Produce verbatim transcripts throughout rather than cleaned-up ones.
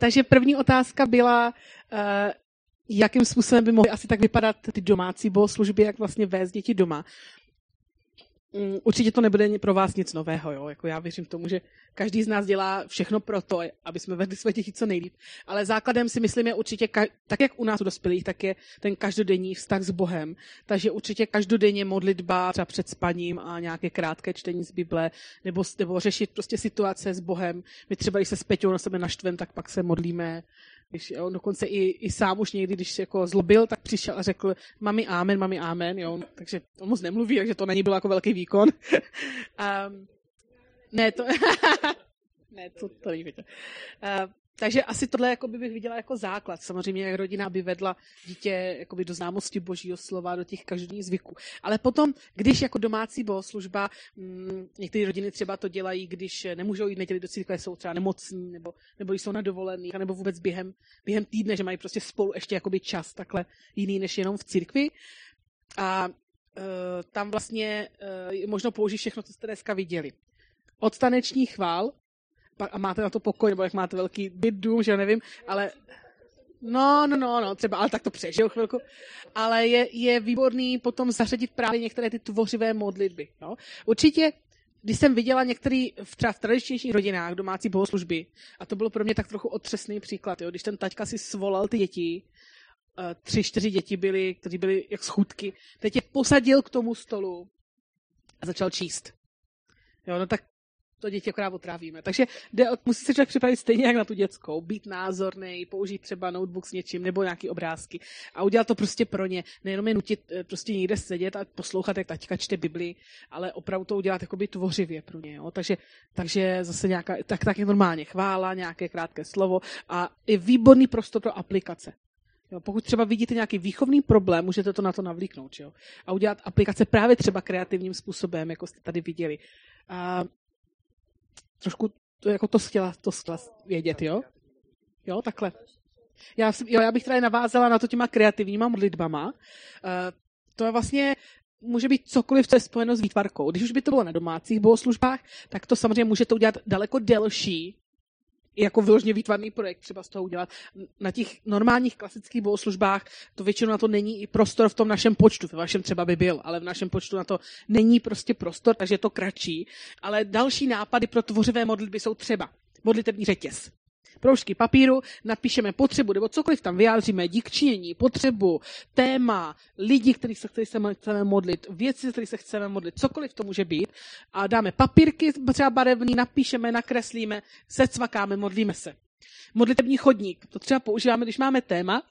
takže první otázka byla, uh, jakým způsobem by mohly asi tak vypadat ty domácí bohoslužby, jak vlastně vést děti doma. Um, určitě to nebude pro vás nic nového, jo? Jako já věřím tomu, že každý z nás dělá všechno pro to, aby jsme vedli své děti co nejlíp. Ale základem si myslím je určitě, tak jak u nás u dospělých, tak je ten každodenní vztah s Bohem. Takže určitě každodenně modlitba třeba před spaním a nějaké krátké čtení z Bible, nebo, nebo řešit prostě situace s Bohem. My třeba, když se s Peťou na sebe naštvem, tak pak se modlíme. Když, jo, dokonce i, i sám už někdy, když se jako zlobil, tak přišel a řekl mami amen, mami amen, jo. Takže on moc nemluví, takže to není bylo jako velký výkon. um, ne, to... ne, to, to není uh, takže asi tohle jakoby bych viděla jako základ. Samozřejmě, jak rodina by vedla dítě jakoby do známosti Božího slova, do těch každodenních zvyků. Ale potom, když jako domácí bohoslužba, hm, některé rodiny třeba to dělají, když nemůžou jít neděli do církve, jsou třeba nemocní, nebo, nebo jsou na dovolených, nebo vůbec během, během týdne, že mají prostě spolu ještě jakoby čas takhle jiný, než jenom v církvi. A uh, tam vlastně uh, je možno použít všechno, co jste dneska viděli. Od taneční chvál, a máte na to pokoj, nebo jak máte velký byt, dům, že jo, nevím, ale no, no, no, no, třeba, ale tak to přežil chvilku, ale je, je výborný potom zařadit právě některé ty tvořivé modlitby, no. Určitě, když jsem viděla některé třeba v tradičnějších rodinách domácí bohoslužby, a to bylo pro mě tak trochu otřesný příklad, jo, když ten taťka si svolal ty děti, tři, čtyři děti byly, kteří byli jak schůdky, teď je posadil k tomu stolu a začal číst. Jo, no tak to děti akorát otrávíme. Takže jde, musí se člověk připravit stejně jak na tu dětskou, být názorný, použít třeba notebook s něčím nebo nějaký obrázky a udělat to prostě pro ně. Nejenom je nutit prostě někde sedět a poslouchat, jak taťka čte Bibli, ale opravdu to udělat jakoby tvořivě pro ně. Jo? Takže, takže zase nějaká, tak, tak je normálně chvála, nějaké krátké slovo a je výborný prostor pro aplikace. Jo, pokud třeba vidíte nějaký výchovný problém, můžete to na to navlíknout, jo? A udělat aplikace právě třeba kreativním způsobem, jako jste tady viděli. A trošku to, jako to chtěla, to chtěla vědět, jo? Jo, takhle. Já, jo, já bych tady navázala na to těma kreativníma modlitbama. Uh, to je vlastně, může být cokoliv, co je spojeno s výtvarkou. Když už by to bylo na domácích bohoslužbách, tak to samozřejmě můžete udělat daleko delší, jako vyloženě výtvarný projekt třeba z toho udělat. Na těch normálních klasických bohoslužbách to většinou na to není i prostor v tom našem počtu. Ve vašem třeba by byl, ale v našem počtu na to není prostě prostor, takže je to kratší. Ale další nápady pro tvořivé modlitby jsou třeba modlitební řetěz. Proužky papíru, napíšeme potřebu, nebo cokoliv tam vyjádříme, dík činění, potřebu, téma, lidi, kterých se chceme modlit, věci, kterých se chceme modlit, cokoliv to může být. A dáme papírky třeba barevný, napíšeme, nakreslíme, secvakáme, modlíme se. Modlitební chodník, to třeba používáme, když máme téma.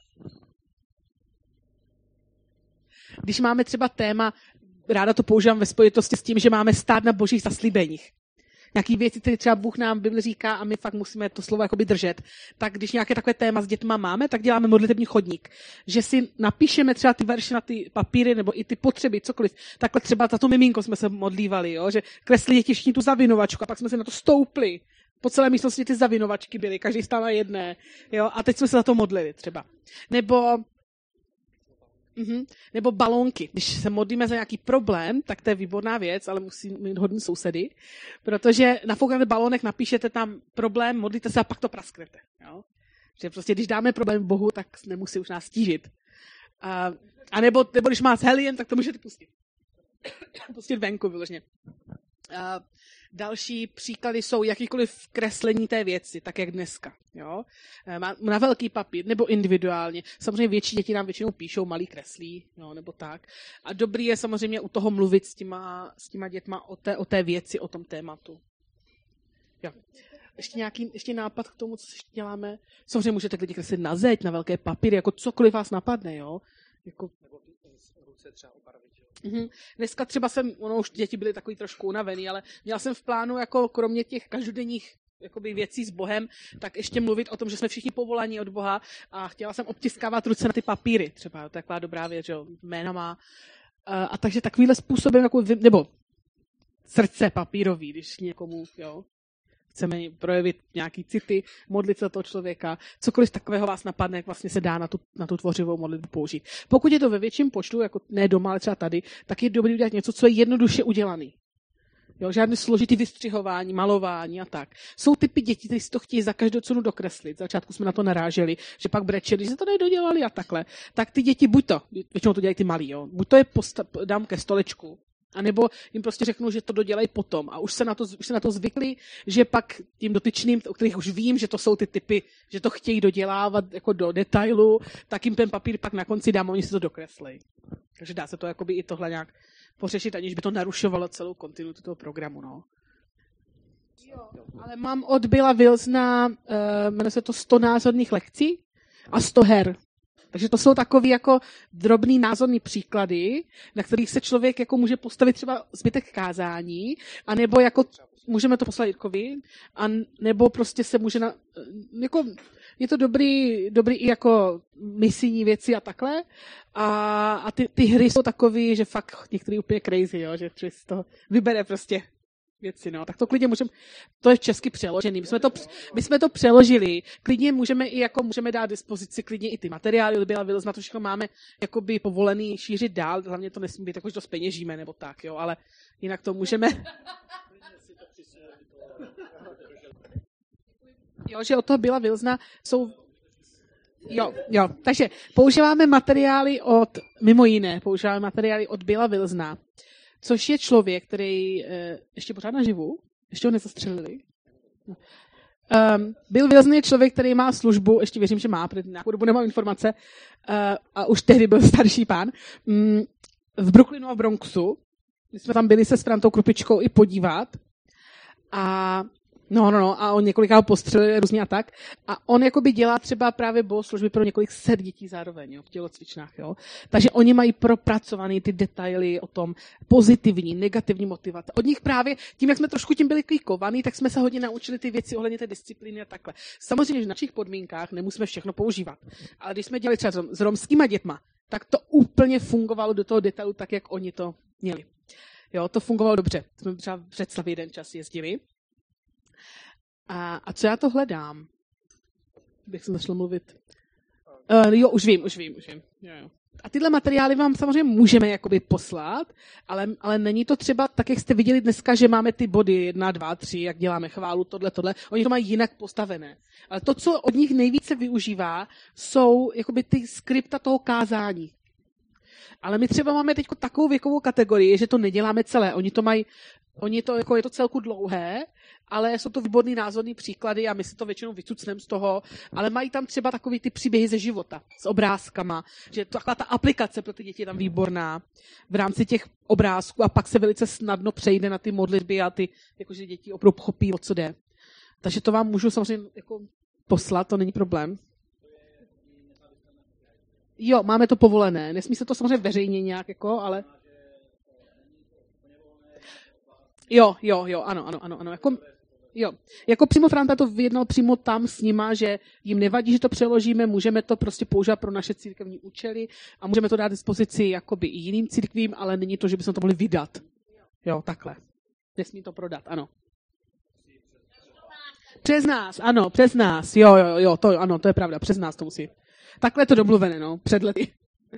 Když máme třeba téma, ráda to používám ve spojitosti s tím, že máme stát na božích zaslíbeních. Nějaký věci, které třeba Bůh nám Bible říká a my fakt musíme to slovo jakoby držet. Tak když nějaké takové téma s dětma máme, tak děláme modlitební chodník. Že si napíšeme třeba ty verše na ty papíry nebo i ty potřeby, cokoliv. Takhle třeba za to miminko jsme se modlívali, jo? Že kresli děti všichni tu zavinovačku a pak jsme se na to stoupli. Po celé místnosti ty zavinovačky byly, každý stál na jedné. Jo? A teď jsme se za to modlili třeba. Nebo Mm-hmm. Nebo balónky. Když se modlíme za nějaký problém, tak to je výborná věc, ale musí mít hodný sousedy, protože nafoukáte balónek, napíšete tam problém, modlíte se a pak to prasknete. Jo? Že prostě, když dáme problém Bohu, tak nemusí už nás stížit. A, a nebo, nebo když má helien, tak to můžete pustit. pustit venku vyloženě. A další příklady jsou jakýkoliv kreslení té věci, tak jak dneska. Jo? Na velký papír, nebo individuálně. Samozřejmě větší děti nám většinou píšou, malý kreslí, jo, nebo tak. A dobrý je samozřejmě u toho mluvit s těma, s těma dětma o té, o té věci, o tom tématu. Jo. Ještě nějaký ještě nápad k tomu, co ještě děláme? Samozřejmě můžete klidně kreslit na zeď, na velké papíry, jako cokoliv vás napadne, jo. Jako... ruce třeba obarvit. Mm-hmm. Dneska třeba jsem, ono už děti byly takový trošku unavený, ale měla jsem v plánu, jako kromě těch každodenních jakoby věcí s Bohem, tak ještě mluvit o tom, že jsme všichni povolaní od Boha a chtěla jsem obtiskávat ruce na ty papíry, třeba, to je taková dobrá věc, že jo, jména má. A, a takže takovýhle způsobem, jako, nebo srdce papírový, když někomu, jo, chceme projevit nějaký city, modlit se za toho člověka, cokoliv takového vás napadne, jak vlastně se dá na tu, na tu tvořivou modlitbu použít. Pokud je to ve větším počtu, jako ne doma, ale třeba tady, tak je dobré udělat něco, co je jednoduše udělaný. Jo, žádný složitý vystřihování, malování a tak. Jsou typy dětí, kteří si to chtějí za každou cenu dokreslit. Z začátku jsme na to naráželi, že pak brečeli, že se to nedodělali a takhle. Tak ty děti buď to, většinou to dělají ty malí, jo, buď to je posta- dám ke stolečku, anebo jim prostě řeknu, že to dodělají potom. A už se na to, už se na to zvykli, že pak tím dotyčným, o kterých už vím, že to jsou ty typy, že to chtějí dodělávat jako do detailu, tak jim ten papír pak na konci dám a oni si to dokreslejí. Takže dá se to jakoby i tohle nějak pořešit, aniž by to narušovalo celou kontinuitu toho programu. No. Jo, ale mám od Billa Wilsona, uh, jmenuje se to sto názorných lekcí a sto her. Takže to jsou takový jako drobný názorný příklady, na kterých se člověk jako může postavit třeba zbytek kázání, anebo jako můžeme to poslat Jirkovi, a nebo prostě se může na, jako je to dobrý, dobrý i jako misijní věci a takhle. A, a ty, ty hry jsou takový, že fakt některý úplně crazy, jo, že člověk z toho vybere prostě věci, no. Tak to klidně můžeme, to je česky přeložený. My jsme to, my jsme to přeložili. Klidně můžeme i jako můžeme dát dispozici klidně i ty materiály od Billa Wilsona, to všechno máme jakoby povolený šířit dál, hlavně to nesmí být jako, že to zpeněžíme nebo tak, jo, ale jinak to můžeme. Jo, že od toho Billa Wilsona jsou Jo, jo, takže používáme materiály od, mimo jiné, používáme materiály od Billa Wilsona, což je člověk, který e, ještě pořád naživu, ještě ho nezastřelili. Um, Bill Wilson je člověk, který má službu, ještě věřím, že má, protože nějakou dobu nemám informace, uh, a už tehdy byl starší pán, um, v Brooklynu a v Bronxu. My jsme tam byli se s Frantou Krupičkou i podívat. A No, no, no, a on několikrát postřelil různě a tak. A on jakoby dělá třeba právě bohoslužby pro několik set dětí zároveň, jo, v tělocvičnách, jo. Takže oni mají propracovaný ty detaily o tom pozitivní, negativní motivace. Od nich právě, tím, jak jsme trošku tím byli klikovaný, tak jsme se hodně naučili ty věci ohledně té disciplíny a takhle. Samozřejmě, že v našich podmínkách nemusíme všechno používat. Ale když jsme dělali třeba s romskýma dětma, tak to úplně fungovalo do toho detailu tak, jak oni to měli. Jo, to fungovalo dobře. Jsme třeba v Břeclavi jeden čas jezdili. A, a co já to hledám? Bych se začala mluvit. Uh, jo, už vím, už vím, už vím. Jo, jo. A tyhle materiály vám samozřejmě můžeme jakoby poslat, ale, ale není to třeba tak, jak jste viděli dneska, že máme ty body jedna, dva, tři, jak děláme chválu, tohle, tohle. Oni to mají jinak postavené. Ale to, co od nich nejvíce využívá, jsou jakoby ty skripta toho kázání. Ale my třeba máme teď takovou věkovou kategorii, že to neděláme celé. Oni to mají, oni to, jako je to celku dlouhé, ale jsou to výborný názorný příklady a my si to většinou vycucneme z toho, ale mají tam třeba takový ty příběhy ze života, s obrázkama, že taková ta aplikace pro ty děti je tam výborná v rámci těch obrázků a pak se velice snadno přejde na ty modlitby a ty, jakože děti opravdu pochopí, o co jde. Takže to vám můžu samozřejmě jako poslat, to není problém. Jo, máme to povolené. Nesmí se to samozřejmě veřejně nějak, jako, ale... Jo, jo, jo, ano, ano, ano, ano. Jako, jo. Jako přímo Franta to vyjednal přímo tam s nima, že jim nevadí, že to přeložíme, můžeme to prostě používat pro naše církevní účely a můžeme to dát dispozici jakoby i jiným církvím, ale není to, že bychom to mohli vydat. Jo, takhle. Nesmí to prodat, ano. Přes nás, ano, přes nás. Jo, jo, jo, to, ano, to je pravda, přes nás to musí. Takhle je to domluvené, no, před lety.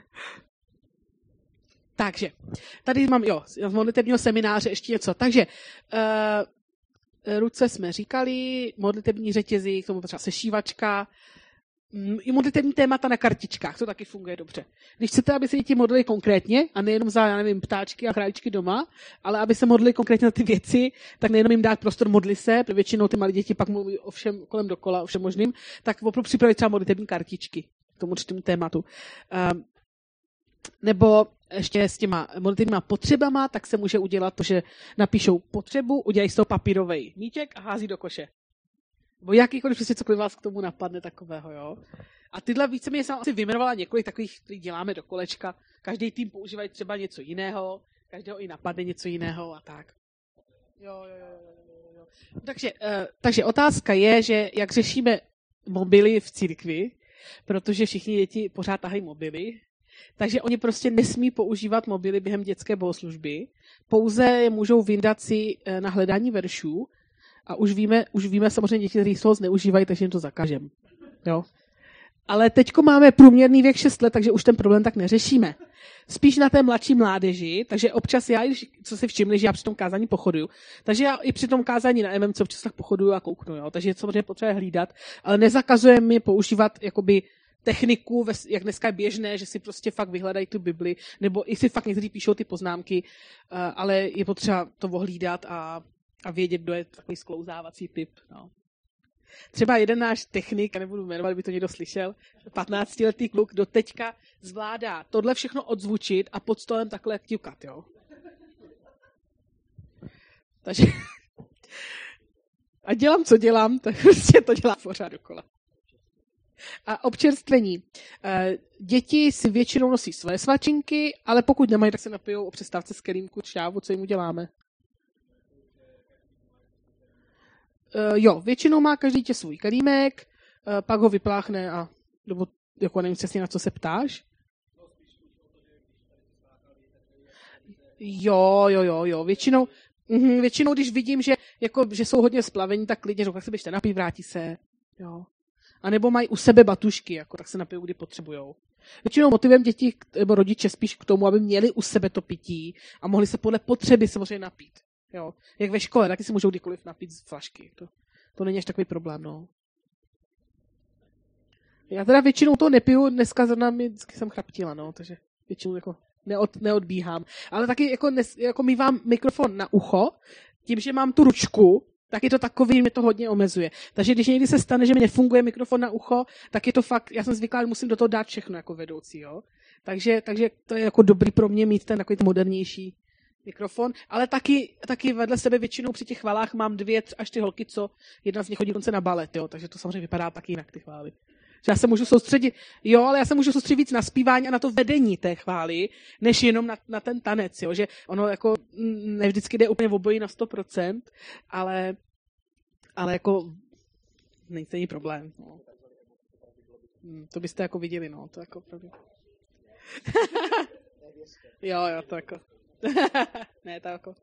Takže, tady mám, jo, z modlitebního semináře ještě něco. Takže, uh, ruce jsme říkali, modlitební řetězy, k tomu třeba sešívačka, i modlitební témata na kartičkách, to taky funguje dobře. Když chcete, aby se děti modlili konkrétně, a nejenom za, já nevím, ptáčky a králíčky doma, ale aby se modlili konkrétně na ty věci, tak nejenom jim dát prostor modli se, protože většinou ty malé děti pak mluví o všem kolem dokola, o všem možným, tak opravdu připravit třeba modlitební kartičky k tomu určitému tématu. Um, nebo ještě s těma modlitebníma potřebama, tak se může udělat to, že napíšou potřebu, udělají z toho papírovej míček a hází do koše. Nebo jakýkoliv přesně cokoliv vás k tomu napadne takového, jo. A tyhle víceméně jsem asi vyjmenovala několik takových, který děláme do kolečka. Každý tým používají třeba něco jiného, každého i napadne něco jiného a tak. Jo, jo, jo, jo, jo. Takže, uh, takže otázka je, že jak řešíme mobily v církvi, protože všichni děti pořád tahají mobily, takže oni prostě nesmí používat mobily během dětské bohoslužby, pouze je můžou vyndat si na hledání veršů a už víme, už víme samozřejmě děti, kteří z toho zneužívají, takže jim to zakažem. Jo? Ale teďko máme průměrný věk šest let, takže už ten problém tak neřešíme. Spíš na té mladší mládeži, takže občas já, co si všimli, že já při tom kázání pochoduju, takže já i při tom kázání na M M C občas tak pochoduju a kouknu, jo? Takže je samozřejmě potřeba hlídat, ale nezakazuje mi používat jakoby techniku, jak dneska je běžné, že si prostě fakt vyhledají tu Bibli, nebo i si fakt někteří píšou ty poznámky, ale je potřeba to ohlídat a, a vědět, kdo je takový sklouzávací typ. No. Třeba jeden náš technik, a nebudu jmenovat, by to někdo slyšel, patnáctiletý kluk do teďka zvládá tohle všechno odzvučit a pod stolem takhle ťukat, jo. Takže a dělám, co dělám, tak prostě to dělá pořád dokola. A občerstvení. Děti si většinou nosí své svačinky, ale pokud nemají, tak se napijou o přestávce z kelímku čávu, co jim uděláme. Jo, většinou má každý dítě svůj kelímek, pak ho vypláchne a, nebo jako nevím přesně, na co se ptáš. Jo, jo, jo, jo, většinou, mm, většinou, když vidím, že, jako, že jsou hodně splavení, tak klidně řeknu, tak se běžte napít, vrátí se, jo. A nebo mají u sebe batušky, jako, tak se napijou, kdy potřebujou. Většinou motivem dětí nebo rodiče spíš k tomu, aby měli u sebe to pití a mohli se podle potřeby samozřejmě napít. Jo. Jak ve škole, taky si můžou kdykoliv napít z flašky. To, to není až takový problém, no. Já teda většinou to nepiju, dneska zrovna mi vždycky jsem chraptila, no, takže většinou jako neod, neodbíhám. Ale taky jako, nes, jako mívám mikrofon na ucho, tím, že mám tu ručku, tak je to takový, mě to hodně omezuje. Takže když někdy se stane, že mi nefunguje mikrofon na ucho, tak je to fakt, já jsem zvyklá, že musím do toho dát všechno jako vedoucí, jo. Takže, takže to je jako dobrý pro mě mít ten takový modernější mikrofon, ale taky, taky vedle sebe většinou při těch chvalách mám dvě až ty holky, co jedna z nich chodí dokonce na balet, jo, takže to samozřejmě vypadá taky jinak, ty chvály. Že já se můžu soustředit, jo, ale já se můžu soustředit víc na zpívání a na to vedení té chvály, než jenom na, na ten tanec, jo, že ono jako ne vždycky jde úplně v obojí na sto procent, ale, ale jako není problém, no. To byste jako viděli, no, to jako opravdu. jo, jo, to jako. ne, to jako.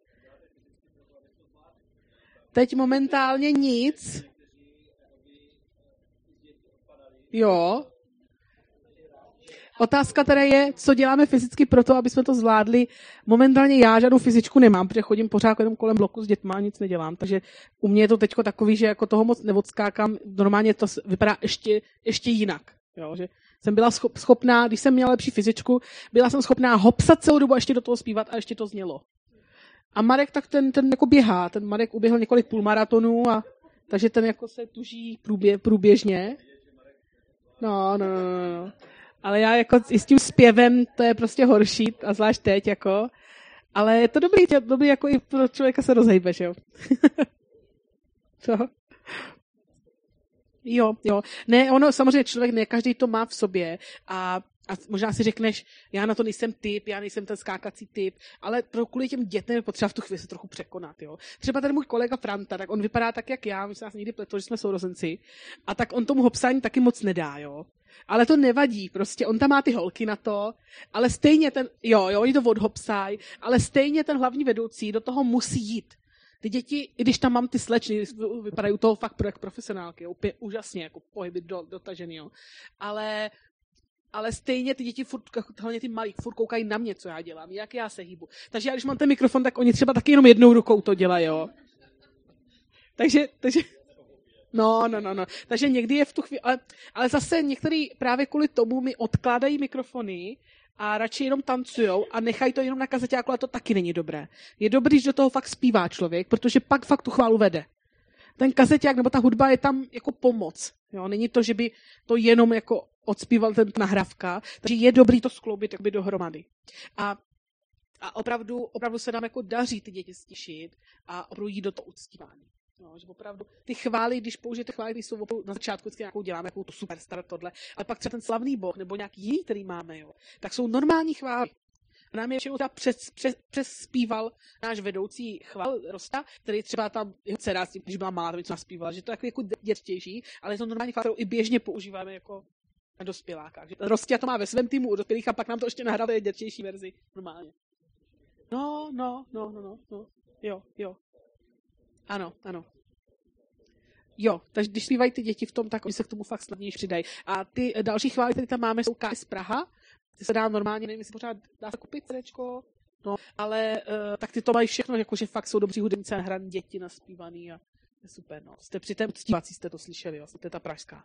Teď momentálně nic. Jo. Otázka teda je, co děláme fyzicky pro to, aby jsme to zvládli. Momentálně já žádnou fyzičku nemám, protože chodím pořád jenom kolem bloku s dětma a nic nedělám. Takže u mě je to teďko takový, že jako toho moc neodskákám. Normálně to vypadá ještě, ještě jinak. Jo, že jsem byla schopná, když jsem měla lepší fyzičku, byla jsem schopná hopsat celou dobu a ještě do toho zpívat a ještě to znělo. A Marek tak ten, ten jako běhá. Ten Marek uběhl několik půlmaratonů a takže ten jako se tuží průbě, průběžně. No, no, no, no. Ale já jako i s tím zpěvem to je prostě horší, a zvlášť teď, jako. Ale je to dobrý, tě, dobrý jako i pro člověka se rozhejbe, že jo. Co? Jo, jo. Ne, ono samozřejmě člověk, ne každý to má v sobě a, a možná si řekneš, já na to nejsem typ, já nejsem ten skákací typ, ale pro kvůli těm dětem je potřeba v tu chvíli se trochu překonat, jo. Třeba ten můj kolega Franta, tak on vypadá tak, jak já, my se nás někdy pletlo, že jsme sourozenci, a tak on tomu hopsání taky moc nedá, jo. Ale to nevadí, prostě on tam má ty holky na to, ale stejně ten, jo, jo, oni to odhopsají, ale stejně ten hlavní vedoucí do toho musí jít. Ty děti, i když tam mám ty slečny, vypadají u toho fakt projekt profesionálky, jo, úplně úžasně, jako pohyby do, dotažený, jo. Ale, ale stejně ty děti, furt, hlavně ty malí, furt koukají na mě, co já dělám, jak já se hýbu. Takže já, když mám ten mikrofon, tak oni třeba taky jenom jednou rukou to dělají, jo. Takže, takže, no, no, no, no. Takže někdy je v tu chvíli, ale, ale zase některý právě kvůli tomu mi odkládají mikrofony a radši jenom tancujou a nechají to jenom na kazeťáku, ale to taky není dobré. Je dobrý, když do toho fakt zpívá člověk, protože pak fakt tu chválu vede. Ten kazeťák nebo ta hudba je tam jako pomoc. Jo? Není to, že by to jenom jako odspíval ten nahrávka, takže je dobrý to skloubit jakoby dohromady. A, a opravdu, opravdu se nám jako daří ty děti stišit a opravdu jít do toho uctívání. No, že opravdu ty chvály, když použijete chvály, ty jsou opravdu na začátku vždycky nějakou děláme, jako to superstar tohle, ale pak třeba ten slavný boh nebo nějaký jiný, který máme, jo, tak jsou normální chvály. A nám je většinou třeba přes, přes, přes zpíval náš vedoucí chval Rosta, který třeba tam jeho dcera, když byla malá, tam něco naspívala, že to je jako, jako dětštější, ale je to normální chvála, kterou i běžně používáme jako na dospělákách. Rostia to má ve svém týmu u dospělých a pak nám to ještě nahrává dětštější verzi normálně. No, no, no, no, no, no, jo, jo. Ano, ano. Jo, takže když zpívají ty děti v tom, tak oni se k tomu fakt snadněji přidají. A ty další chvály, které tam máme, jsou K S Praha. Ty se dá normálně, nevím, jestli pořád dá se koupit CDčko, no, ale uh, tak ty to mají všechno, jakože fakt jsou dobří hudebníci a hraní děti naspívaný a je super, no. Jste při té uctívací, jste to slyšeli, jo, to je ta pražská.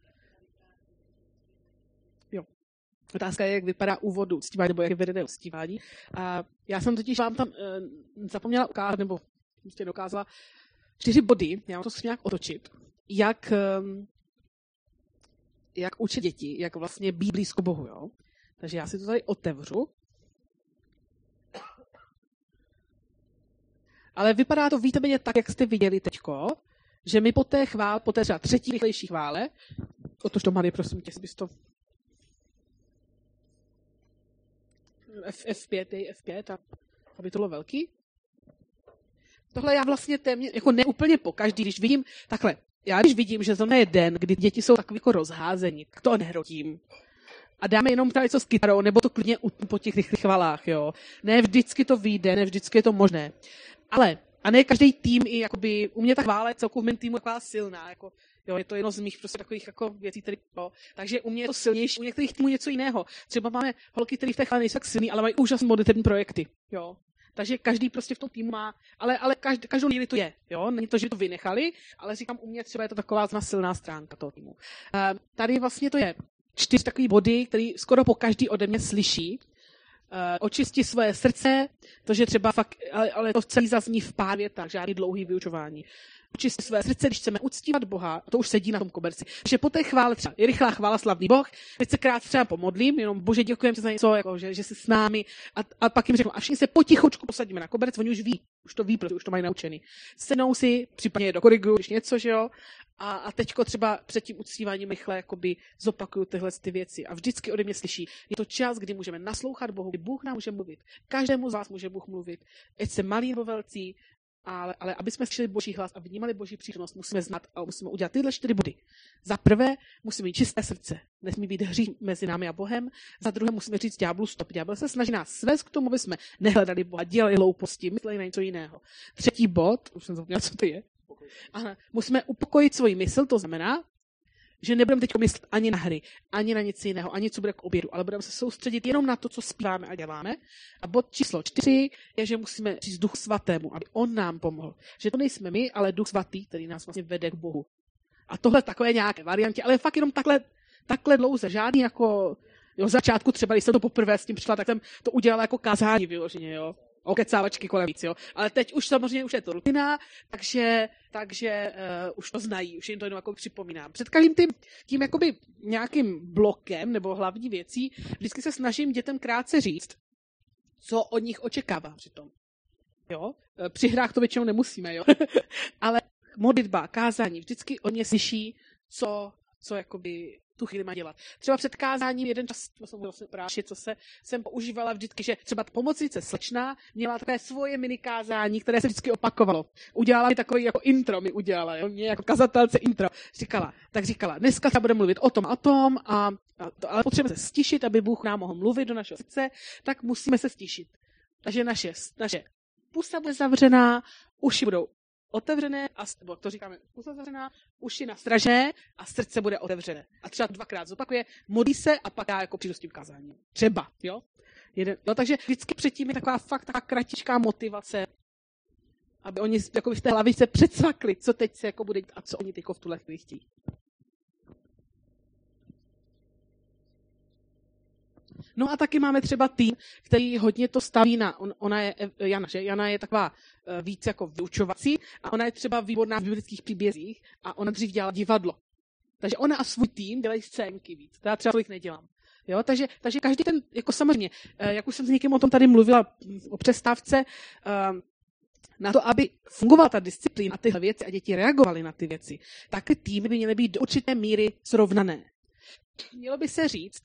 Jo. Otázka je, jak vypadá úvod uctívání, nebo jak je vedené uctívání. A já jsem totiž vám tam uh, zapomněla ukázat, nebo prostě dokázala čtyři body, já mám to nějak otočit, jak, um, jak učit děti, jak vlastně být blízko Bohu, jo. Takže já si to tady otevřu. Ale vypadá to víceméně tak, jak jste viděli teďko, že my po té chvál, po té třeba třetí rychlejší chvále, otoč to Marie, prosím tě, bys to F, F5, dej F pět, a, aby to bylo velký. Tohle já vlastně téměř, jako neúplně pokaždý, když vidím, takhle, já když vidím, že zrovna je den, kdy děti jsou takový jako rozházení, tak to nehrotím. A dáme jenom tady co s kytarou, nebo to klidně po těch rychlých chvalách, jo. Ne vždycky to vyjde, ne vždycky je to možné. Ale, a ne každý tým i jakoby, u mě ta chvála je celkově v mém týmu taková silná, jako, jo, je to jedno z mých prostě takových jako věcí, které, jo. Takže u mě je to silnější, u některých týmů něco jiného. Třeba máme holky, které v té chvále nejsou tak silný, ale mají úžasné modlitební projekty, jo. Takže každý prostě v tom týmu má, ale, ale každý, každou chvíli to je, jo. Není to, že to vynechali, ale říkám, u mě třeba je to taková silná stránka toho týmu. Uh, tady vlastně to je čtyři takové body, které skoro po každý ode mě slyší. Uh, očistit svoje srdce, to, že třeba fakt, ale, ale to celý zazní v pár větách, žádný dlouhý vyučování. Očistit své srdce, když chceme uctívat Boha, to už sedí na tom koberci. Takže po té chvále třeba je rychlá chvála, slavný Boh, teď se krát třeba pomodlím, jenom Bože, děkujeme ti za něco, jako, že, že jsi s námi, a, a pak jim řeknu, a všichni se potichočku posadíme na koberec, oni už ví, už to ví, protože už to mají naučený. Sednou si, případně je dokoriguju, když něco, že jo, a, a teďko třeba před tím uctíváním rychle jakoby zopakuju tyhle ty věci a vždycky ode mě slyší. Je to čas, kdy můžeme naslouchat Bohu, kdy Bůh nám může mluvit. Každému z vás může Bůh mluvit, ať se malí nebo velcí, ale, ale aby jsme slyšeli Boží hlas a vnímali Boží přítomnost, musíme znát a musíme udělat tyhle čtyři body. Za prvé musíme mít čisté srdce, nesmí být hřích mezi námi a Bohem. Za druhé musíme říct ďáblu stop. Ďábel se snaží nás svést k tomu, aby jsme nehledali Boha, dělali hlouposti, mysleli na něco jiného. Třetí bod, už jsem zapomněla, co to je. Aha, musíme upokojit svoji mysl, to znamená, že nebudeme teď myslet ani na hry, ani na nic jiného, ani co bude k obědu, ale budeme se soustředit jenom na to, co zpíváme a děláme. A bod číslo čtyři je, že musíme říct Duchu Svatému, aby on nám pomohl. Že to nejsme my, ale Duch Svatý, který nás vlastně vede k Bohu. A tohle takové nějaké varianty, ale fakt jenom takhle, takhle dlouze, žádný jako, jo, v začátku třeba, když jsem to poprvé s tím přišla, tak jsem to udělala jako kázání vyloženě, jo. Okecávačky kolem víc, jo. Ale teď už samozřejmě už je to rutina, takže, takže uh, už to znají, už jim to jenom jako připomínám. Před každým tím, tím jakoby nějakým blokem nebo hlavní věcí vždycky se snažím dětem krátce říct, co od nich očekávám přitom. Jo? Při hrách to většinou nemusíme, jo. Ale modlitba, kázání, vždycky od ně slyší, co, co jakoby tu chvíli má dělat. Třeba před kázáním jeden čas, to jsem vlastně práši, co se jsem používala vždycky, že třeba pomocnice slečná měla takové svoje mini kázání, které se vždycky opakovalo. Udělala mi takový jako intro, mi udělala, jo? Mě jako kazatelce intro. Říkala, tak říkala, dneska se bude mluvit o tom a tom, a, a to, ale potřebujeme se stišit, aby Bůh nám mohl mluvit do našeho srdce, tak musíme se stišit. Takže naše, naše pusa bude zavřená, uši budou otevřené, a, nebo to říkáme, pusa zavřená, uši nastražené a srdce bude otevřené. A třeba dvakrát zopakuje, modlí se a pak já jako přijdu s tím kazáním. Třeba, jo? Jeden, jo? Takže vždycky předtím je taková fakt taková kratičká motivace, aby oni jako v té hlavičce předsvakli, co teď se jako bude a co oni teď v tuhle chvíli chtějí. No a taky máme třeba tým, který hodně to staví na, on, ona je Jana, že? Jana je taková uh, víc jako vyučovací a ona je třeba výborná v biblických příbězích a ona dřív dělala divadlo. Takže ona a svůj tým dělají scénky víc. To já třeba tolik nedělám. Jo? Takže, takže každý ten, jako samozřejmě, uh, jak už jsem s někým o tom tady mluvila o přestávce, uh, na to, aby fungovala ta disciplína a tyhle věci a děti reagovaly na ty věci, tak ty týmy by měly být do určité míry srovnané. Mělo by se říct,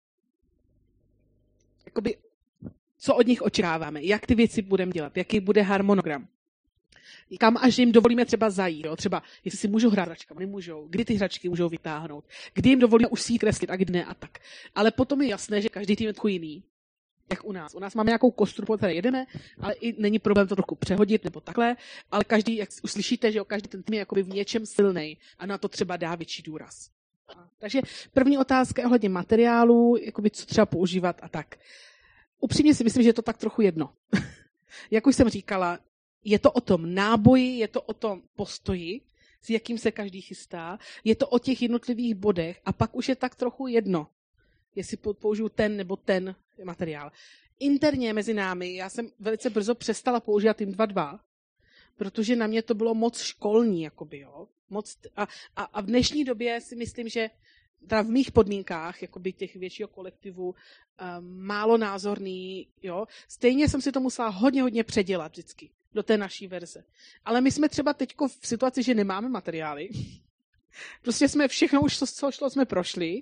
jakoby, co od nich očekáváme, jak ty věci budeme dělat, jaký bude harmonogram. Kam až jim dovolíme třeba zajít, jo? Třeba jestli si můžou hrát hračkami, nemůžou, kdy ty hračky můžou vytáhnout, kdy jim dovolíme už si kreslit a kdy ne a tak. Ale potom je jasné, že každý tým je trochu jiný. jak u nás. U nás máme nějakou kostru, po které jedeme, ale i není problém to trochu přehodit nebo takhle, ale každý, jak už slyšíte, že jo, každý ten tým je jakoby v něčem silnej a na to třeba dá větší důraz. Takže první otázka je ohledně materiálu, jakoby co třeba používat a tak. Upřímně si myslím, že je to tak trochu jedno. Jak už jsem říkala, je to o tom náboji, je to o tom postoji, s jakým se každý chystá, je to o těch jednotlivých bodech a pak už je tak trochu jedno, jestli použiju ten nebo ten materiál. Interně mezi námi, já jsem velice brzo přestala používat tým dva dva, protože na mě to bylo moc školní, jakoby, jo. Moc, a, a, a v dnešní době si myslím, že teda v mých podmínkách, jakoby těch většího kolektivu, um, málo názorný, jo. Stejně jsem si to musela hodně, hodně předělat vždycky do té naší verze. Ale my jsme třeba teďko v situaci, že nemáme materiály. Prostě jsme všechno už, co šlo, jsme prošli.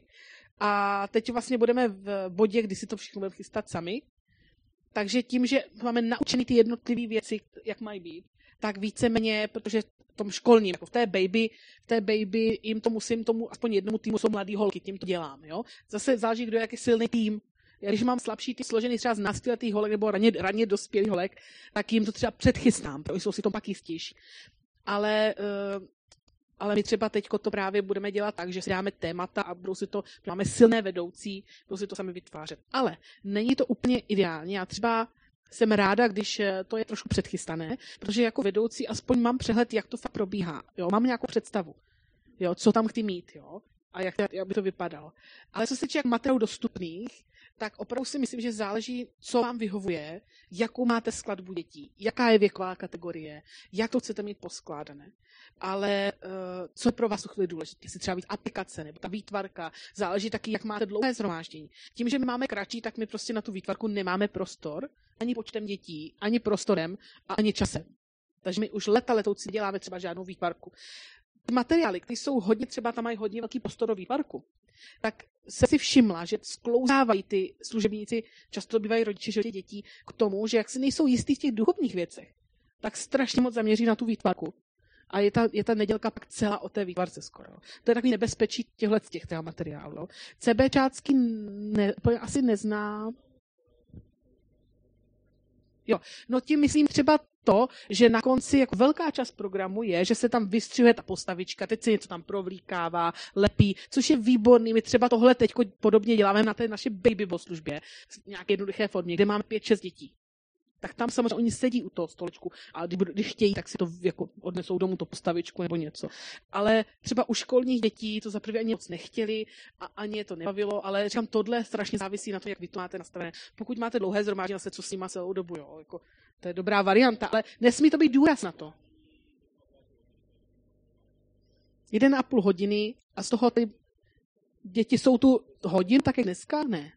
A teď vlastně budeme v bodě, kdy si to všechno budeme chystat sami. Takže tím, že máme naučený ty jednotlivé věci, jak mají být, tak víceméně, protože v tom školním, jako v té baby, v té baby jim to musím, tomu aspoň jednomu týmu jsou mladý holky, tím to dělám. Jo? Zase záleží, kdo je jaký silný tým. Já když mám slabší tým složený třeba z náctiletých holek nebo raně, raně dospělých holek, tak jim to třeba předchystám, protože jsou si to pak jistější. Ale uh, Ale my třeba teďko to právě budeme dělat tak, že si dáme témata a budou si to, máme silné vedoucí, budou si to sami vytvářet. Ale není to úplně ideální. Já třeba jsem ráda, když to je trošku předchystané, protože jako vedoucí aspoň mám přehled, jak to fakt probíhá. Jo? Mám nějakou představu, jo? Co tam chci mít, jo? A jak, jak by to vypadalo. Ale co se týče materiálů dostupných, tak opravdu si myslím, že záleží, co vám vyhovuje, jakou máte skladbu dětí, jaká je věková kategorie, jak to chcete mít poskládané. Ale uh, co je pro vás chvíli důležité, jestli třeba víc aplikace nebo ta výtvarka, záleží taky, jak máte dlouhé shromáždění. Tím, že my máme kratší, tak my prostě na tu výtvarku nemáme prostor, ani počtem dětí, ani prostorem a ani časem. Takže my už leta letoucí děláme třeba žádnou výtvarku. Ty materiály, které jsou hodně, třeba tam mají hodně velký prostor do výtvarku, tak se si všimla, že sklouzávají ty služebníci, často bývají rodiče, že dětí, k tomu, že jak si nejsou jistý v těch duchovních věcech, tak strašně moc zaměří na tu výtvarku. A je ta, je ta nedělka pak celá o té výtvarce skoro. To je takový nebezpečí těchto z těch materiálů. CBčácky ne, asi nezná. Jo, no tím myslím třeba to, že na konci jako velká část programu je, že se tam vystřihuje ta postavička, teď se něco tam provlíkává, lepí, což je výborný. My třeba tohle teď podobně děláme na té naší baby boss službě, v nějaké jednoduché formě, kde máme pět šest dětí. Tak tam samozřejmě oni sedí u toho stolečku a když, když chtějí, tak si to jako odnesou domů tu postavičku nebo něco. Ale třeba u školních dětí to zaprvé ani moc nechtěli a ani je to nebavilo, ale říkám, tohle strašně závisí na tom, jak vy to máte nastavené. Pokud máte dlouhé shromáždění, se co s nima celou dobu, jo, jako, to je dobrá varianta, ale nesmí to být důraz na to. Jeden a půl hodiny a z toho ty děti jsou tu hodin, tak jak dneska? Ne.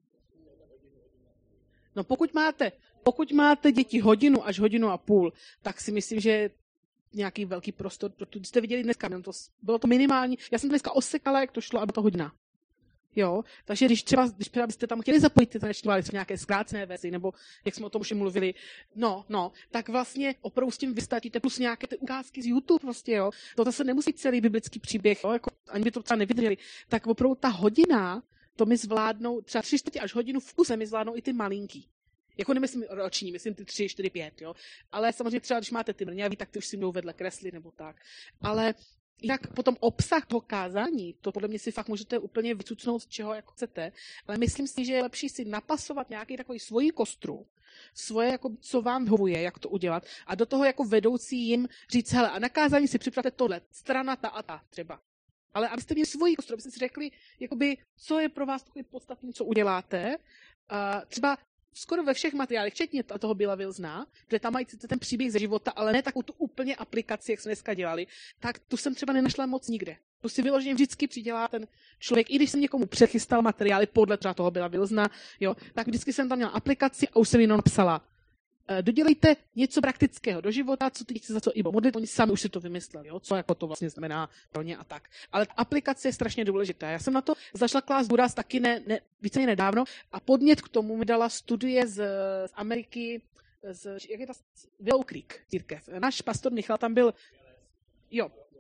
No pokud máte Pokud máte děti hodinu až hodinu a půl, tak si myslím, že nějaký velký prostor, protože jste viděli dneska, to, bylo to minimální. Já jsem dneska osekala, jak to šlo, a byla to hodina. Jo, takže když třeba, když třeba byste tam chtěli zapojit ty taneční v nějaké zkrácené verzi, nebo jak jsme o tom už mluvili, no, no, tak vlastně opravdu s tím vystačíte, plus nějaké ty ukázky z YouTube, vlastně, jo. To zase nemusí celý biblický příběh, jo, jako, ani by to třeba nevydrželi. Tak opravdu ta hodina, to mi zvládnou, třeba tři čtvrtě až hodinu v kuse mi zvládnou i ty malinký. Jako nemyslím roční, myslím ty tři, čtyři, pět, jo. Ale samozřejmě třeba, když máte ty mrňavý, tak ty už si jdou vedle kresly nebo tak. Ale jinak potom obsah toho kázání, to podle mě si fakt můžete úplně vycucnout z čeho jako chcete, ale myslím si, že je lepší si napasovat nějaký takový svoji kostru, svoje, jako, co vám vyhovuje, jak to udělat a do toho jako vedoucí jim říct, hele, a na kázání si připravte tohle, strana ta a ta třeba. Ale abyste měli svoji kostru, abyste si řekli, jakoby, co je pro vás takový podstatný, co uděláte. Uh, třeba skoro ve všech materiálech, včetně toho Billa Wilsona, protože tam mají ten příběh ze života, ale ne takovou tu úplně aplikaci, jak jsme dneska dělali, tak tu jsem třeba nenašla moc nikde. Tu si vyloženě vždycky přidělá ten člověk, i když jsem někomu předchystal materiály podle třeba toho Billa Wilsona, jo, tak vždycky jsem tam měla aplikaci a už jsem jenom napsala. Dodělejte něco praktického do života, co teď chci za co i modlit, oni sami už si to vymysleli, jo? Co jako to vlastně znamená pro ně a tak. Ale aplikace je strašně důležitá. Já jsem na to začala klást důraz taky ne, ne, víceméně nedávno a podnět k tomu mi dala studie z, z Ameriky, z, jak je ta, Willow Creek církev. Náš pastor Michal tam byl, jo,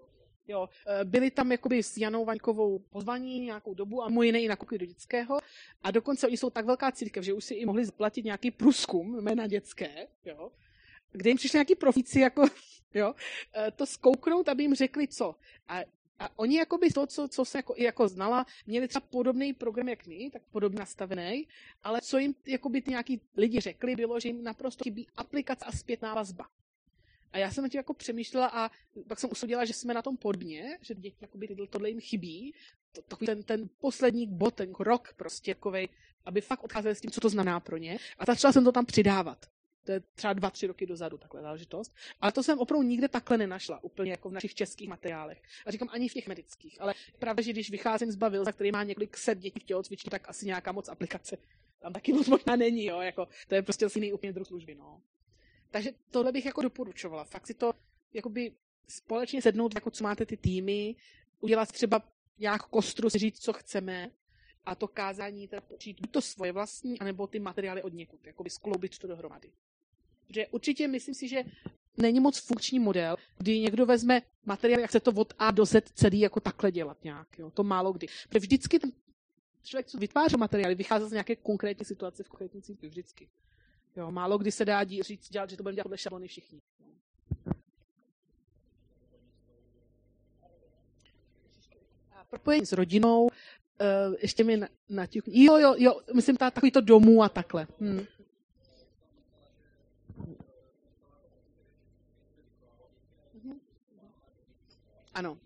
Jo, byli tam jakoby s Janou Vaňkovou pozvaní nějakou dobu a můj jiný i nakupili do dětského a dokonce oni jsou tak velká církev, že už si i mohli zaplatit nějaký průzkum jména dětské, jo, kde jim přišli nějaký profíci, jako, jo, to zkouknout, aby jim řekli co. A, a oni jakoby to, co, co jsem jako, jako znala, měli třeba podobný program jak my, tak podobně nastavený, ale co jim jakoby ty nějaký lidi řekli, bylo, že jim naprosto chybí aplikace a zpětná vazba. A já jsem na tím jako přemýšlela a pak jsem usoudila, že jsme na tom podobně, že děti jakoby tohle jim chybí, to, takový ten, ten poslední bod, ten rok prostě jakovej, aby fakt odcházeli s tím, co to znamená pro ně. A začala jsem to tam přidávat. To je třeba dva, tři roky dozadu takhle záležitost. Ale to jsem opravdu nikde takhle nenašla, úplně jako v našich českých materiálech. A říkám ani v těch medických. Ale pravda, že když vycházím z Bavilza, který má několik set dětí v tělocvičení, tak asi nějaká moc aplikace tam taky moc možná není, jo. Jako, to je prostě asi jiný úplně druh služby, no. Takže tohle bych jako doporučovala. Fakt si to jakoby společně sednout, jako co máte ty týmy, udělat třeba nějak kostru, si říct, co chceme a to kázání teda počít buď to svoje vlastní, anebo ty materiály od někud, jakoby skloubit to dohromady. Protože určitě myslím si, že není moc funkční model, kdy někdo vezme materiál a chce to od A do Z celý jako takhle dělat nějak. Jo. To málo kdy. Protože vždycky ten člověk, co vytváří materiály, vychází z nějaké konkrétní situace v konkrétní církvi. Vždycky. Jo, málo kdy se dá říct, dělat, že to budeme dělat podle šablony všichni. A propojení s rodinou, uh, ještě mi na, na těch... Jo, jo, jo, myslím ta, takový to domů a takhle. Hmm. Ano.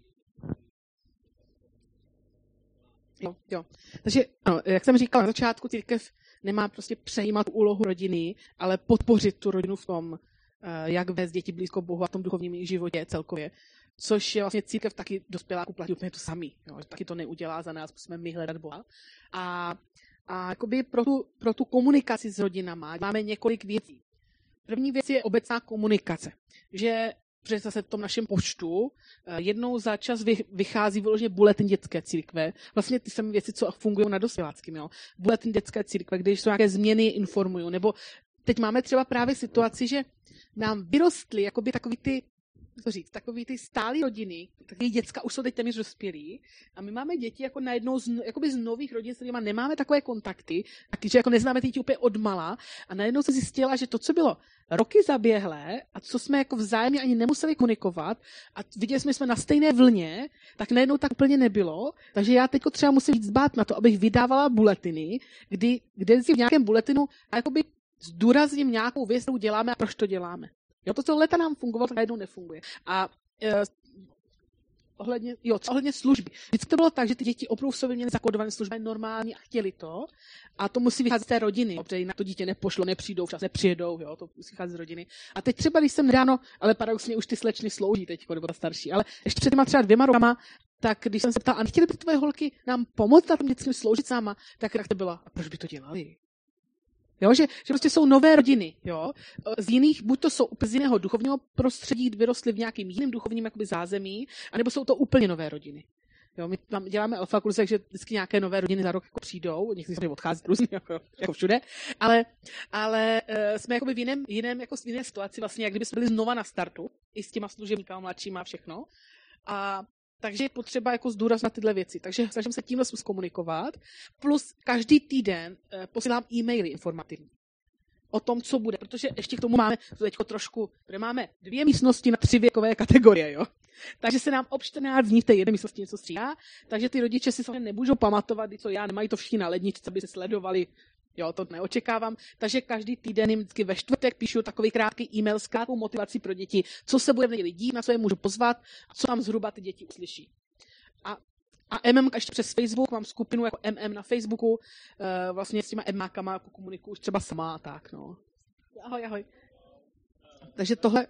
Jo, jo. Takže, ano, jak jsem říkala na začátku, církev nemá prostě přejímat úlohu rodiny, ale podpořit tu rodinu v tom, jak vést děti blízko Bohu a v tom duchovním životě celkově. Což je vlastně církev taky dospěláků platí úplně to samý. Jo? Taky to neudělá za nás, musíme my hledat Boha. A, a jakoby pro tu, pro tu komunikaci s rodinama máme několik věcí. První věc je obecná komunikace. Že protože zase v tom našem počtu jednou za čas vychází vyloženě bulletin dětské církve. Vlastně ty samé věci, co fungují na dospěláckém. Jo. Bulletin dětské církve, když jsou nějaké změny, informují. Nebo teď máme třeba právě situaci, že nám vyrostly jakoby takový ty, co říct, takový ty stálí rodiny, takový děcka už jsou teď téměř dospělí a my máme děti jako najednou z, jakoby z nových rodin, s kterými nemáme takové kontakty, takže jako neznáme ty děti úplně odmala a najednou se zjistila, že to, co bylo roky zaběhlé a co jsme jako vzájemně ani nemuseli komunikovat a viděli jsme, jsme na stejné vlně, tak najednou tak úplně nebylo, takže já teď třeba musím víc dbát na to, abych vydávala bulletiny, kdy, kde si v nějakém bulletinu a jakoby zdůrazním nějakou věc, kterou děláme a proč to děláme. Jo, to, co leta nám fungovalo, tak najednou nefunguje. A eh, ohledně, jo, ohledně služby. Vždycky to bylo tak, že ty děti opravdu sobě měly zakódované služby normální a chtěli to. A to musí vycházet z té rodiny, protože jinak to dítě nepošlo, nepřijdou, včas nepřijedou, jo, to musí vycházet z rodiny. A teď třeba, když jsem nedávno, ale paradoxně už ty slečny slouží teď, nebo ta starší, ale ještě před těma třeba dvěma rokama, tak když jsem se ptala, a nechtěli by tvoje holky nám pomoct na tom dětským sloužit sama, tak jak to bylo, a proč by to dělali? Jo, že, že prostě jsou nové rodiny, jo, z jiných, buď to jsou z jiného duchovního prostředí, vyrostly v nějakým jiným duchovním jakoby zázemí, anebo jsou to úplně nové rodiny. Jo, my tam děláme alfa kurzy, takže vždycky nějaké nové rodiny za rok jako přijdou, někteří se odchází různě, jako, jako všude, ale, ale uh, jsme jakoby v jiném, jiném, jako v jiné situaci, vlastně, jak kdyby jsme byli znova na startu, i s těma služebníkama, mladšíma a všechno. A takže je potřeba jako zdůraznit tyhle věci. Takže snažím se tímhle zkomunikovat. Plus každý týden eh, posílám e-maily informativní o tom, co bude. Protože ještě k tomu máme teďko trošku, kde máme dvě místnosti na tři věkové kategorie. Jo? Takže se nám ob čtrnáct dní v té jedné místnosti něco střídá. Takže ty rodiče si samozřejmě nebudou pamatovat, co já, nemají to všichni na ledničce, aby se sledovali. Jo, to neočekávám. Takže každý týden jim vždycky ve čtvrtek píšu takový krátký e-mail s krátkou motivací pro děti, co se bude v neděli dít, na co je můžu pozvat a co tam zhruba ty děti uslyší. A, a M M ještě přes Facebook, mám skupinu jako M M na Facebooku, uh, vlastně s těma emmákama jako komunikuju už třeba sama a tak, no. Ahoj, ahoj. Takže tohle...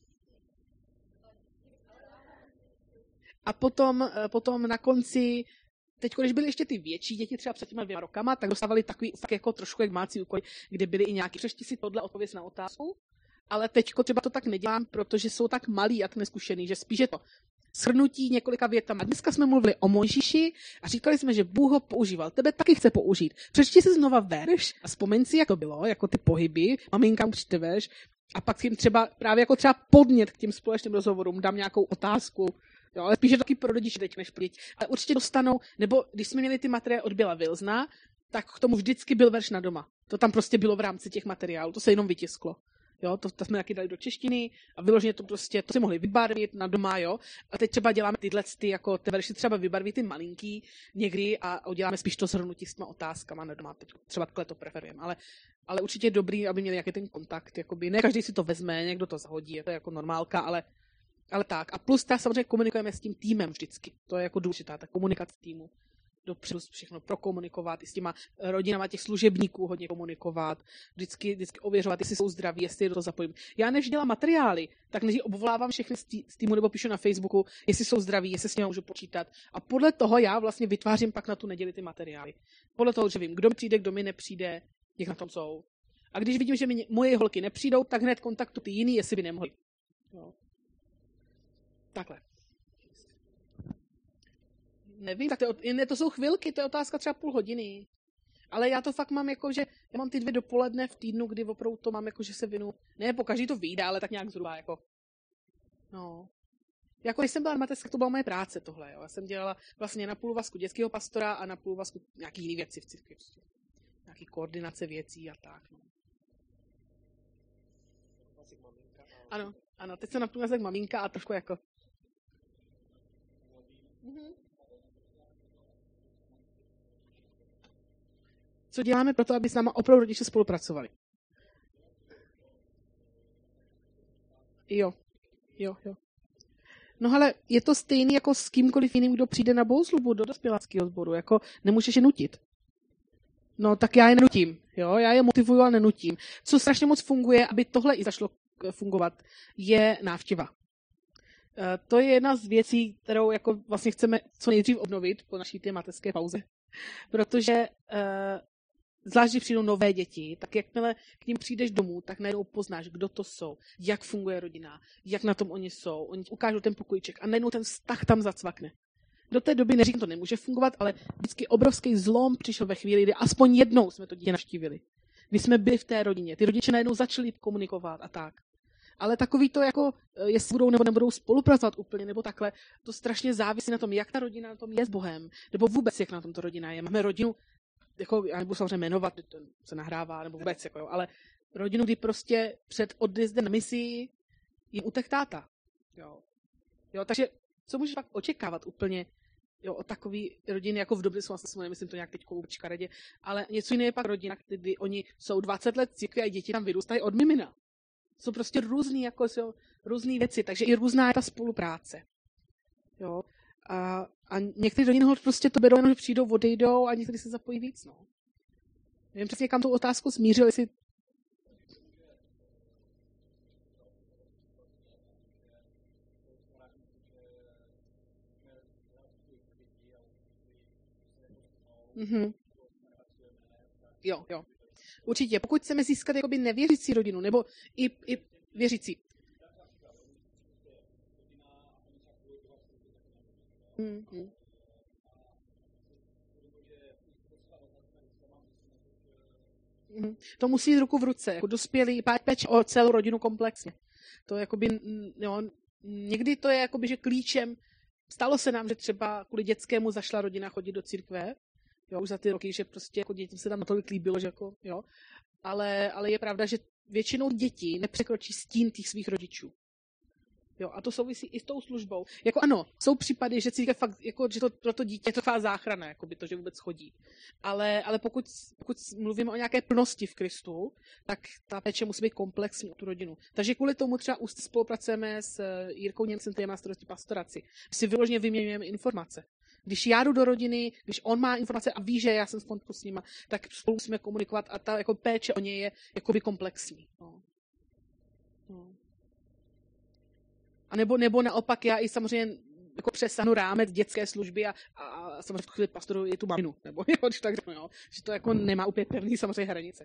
A potom, potom na konci teď, když byly ještě ty větší děti, třeba před těma dvěma rokama, tak dostávali takový fakt jako trošku jak mácí úkoly, kde byly i nějaký. Přečti si tohle odpověď na otázku, ale teď třeba to tak nedělám, protože jsou tak malí a tak neskušený, že spíš je to shrnutí několika větama. Dneska jsme mluvili o Mojžíši a říkali jsme, že Bůh ho používal. Tebe taky chce použít. Přečti si znova verš a vzpomeň si, jak to bylo, jako ty pohyby, maminkám čteš a pak jim třeba právě jako třeba podnět k těm společným rozhovorům dám nějakou otázku. Jo, ale spíš je to taky pro rodiče teď, než pro děti. Ale určitě dostanou, nebo když jsme měli ty materiály od Billa Wilsona, tak k tomu vždycky byl verš na doma. To tam prostě bylo v rámci těch materiálů, to se jenom vytisklo. Jo, to, to jsme taky dali do češtiny a vyloženě to prostě, to si mohli vybarvit na doma, jo. A teď třeba děláme tyhle ty, jako ty verši třeba vybarvit ty malinký někdy a uděláme spíš to shrnutí s těma otázkama na doma. Teď třeba takhle to preferujeme, ale, ale určitě je dobrý, aby měli nějaký ten kontakt, jakoby. Ne každý si to vezme, někdo to zahodí, je to jako normálka, ale, ale tak. A plus ta samozřejmě komunikujeme s tím týmem vždycky. To je jako důležitá, ta komunikace týmu. Dopředu všechno prokomunikovat, i s těma rodinama těch služebníků hodně komunikovat, vždycky, vždycky ověřovat, jestli jsou zdraví, jestli do toho zapojím. Já než dělám materiály, tak než obvolávám všechny z týmu nebo píšu na Facebooku, jestli jsou zdraví, jestli s nimi můžu počítat. A podle toho já vlastně vytvářím pak na tu neděli ty materiály. Podle toho, že vím, kdo mi přijde, kdo mi nepřijde, jak na tom jsou. A když vidím, že mi moje holky nepřijdou, tak hned kontaktu ty jiný, jestli by nemohli. Jo. Takhle. Nevím, tak to, je, to jsou chvilky, to je otázka třeba půl hodiny. Ale já to fakt mám jako, že já mám ty dvě dopoledne v týdnu, kdy opravdu to mám jako, že se vinu. Ne, po každý to vyjde, ale tak nějak zhruba jako. No. Jako když jsem byla na mateřské, to byla moje práce tohle, jo. Já jsem dělala vlastně na půl úvazku dětského pastora a na půl úvazku nějaký jiný věci v církvi. Nějaký koordinace věcí a tak, no. Ano, ano, teď jsem na půl úvazek maminka a trošku jako. Mhm. Co děláme pro to, aby s náma opravdu rodiče spolupracovali? Jo, jo, jo. No ale je to stejný jako s kýmkoliv jiným, kdo přijde na bohoslužbu do dospěláckého sboru. Jako nemůžeš je nutit. No tak já je nenutím. Jo? Já je motivuju, ale nenutím. Co strašně moc funguje, aby tohle i začalo fungovat, je návštěva. To je jedna z věcí, kterou jako vlastně chceme co nejdřív obnovit po naší té mateřské pauze. Protože zvlášť, když přijdou nové děti, tak jakmile k ním přijdeš domů, tak najednou poznáš, kdo to jsou, jak funguje rodina, jak na tom oni jsou. Oni ukážou ten pokojíček a najednou ten vztah tam zacvakne. Do té doby neříkám, to nemůže fungovat, ale vždycky obrovský zlom přišel ve chvíli, kdy aspoň jednou jsme to dítě navštívili. Kdy jsme byli v té rodině. Ty rodiče najednou začali komunikovat a tak. Ale takový to, jako jestli budou nebo nebudou spolupracovat úplně, nebo takhle, to strašně závisí na tom, jak ta rodina na tom je s Bohem, nebo vůbec jak na tom ta rodina je. Máme rodinu, jako, já nebudu samozřejmě jmenovat, to se nahrává, nebo vůbec, jako, jo, ale rodinu, kdy prostě před odjezdem na misii jim utek táta. Jo. Jo, takže co můžeš pak očekávat úplně, jo, od takový rodiny, jako v době jsou vlastně, nemyslím to nějak teď koučka radě, ale něco jiné je pak rodina, kdy oni jsou dvacet let církvi a děti tam vyrůstají od mimina. Jsou prostě různý, jako jsou různý věci, takže i různá je ta spolupráce. Jo. A, a některé rodiny prostě to berou, jenom že přijdou, odejdou a někteří se zapojí víc, no. Nevím přesně, kam tu otázku smířil, jestli... Mhm. Jo, jo. Určitě. Pokud chceme získat jakoby nevěřící rodinu, nebo i, i věřící. Mm-hmm. Mm-hmm. To musí jít ruku v ruce. Jako dospělý péče o celou rodinu komplexně. To je jakoby, jo, někdy to je jakoby, že klíčem. Stalo se nám, že třeba kvůli dětskému zašla rodina chodit do církve, jo, už za ty roky, že prostě jako dětem se tam natolik líbilo, že jako, jo. Ale, ale je pravda, že většinou děti nepřekročí stín těch svých rodičů. Jo, a to souvisí i s tou službou. Jako ano, jsou případy, že církev fakt, jako, že to pro to dítě je to taková záchrana, jako by to, že vůbec chodí. Ale, ale pokud, pokud mluvíme o nějaké plnosti v Kristu, tak ta péče musí být komplexní o tu rodinu. Takže kvůli tomu třeba úzce spolupracujeme s Jirkou Němcem, který má starosti pastoraci. Si vyloženě vyměňujeme informace. Když já jdu do rodiny, když on má informace a ví, že já jsem v kontaktu s nima, tak spolu musíme komunikovat a ta jako péče o něj je jakoby komplexní. No. No. A nebo, nebo naopak já i samozřejmě jako přesahnu rámec dětské služby a, a samozřejmě v chvíli pastoru je tu maminu, nebo jo, tak řeknu, jo, že to jako nemá úplně pevný samozřejmě hranice.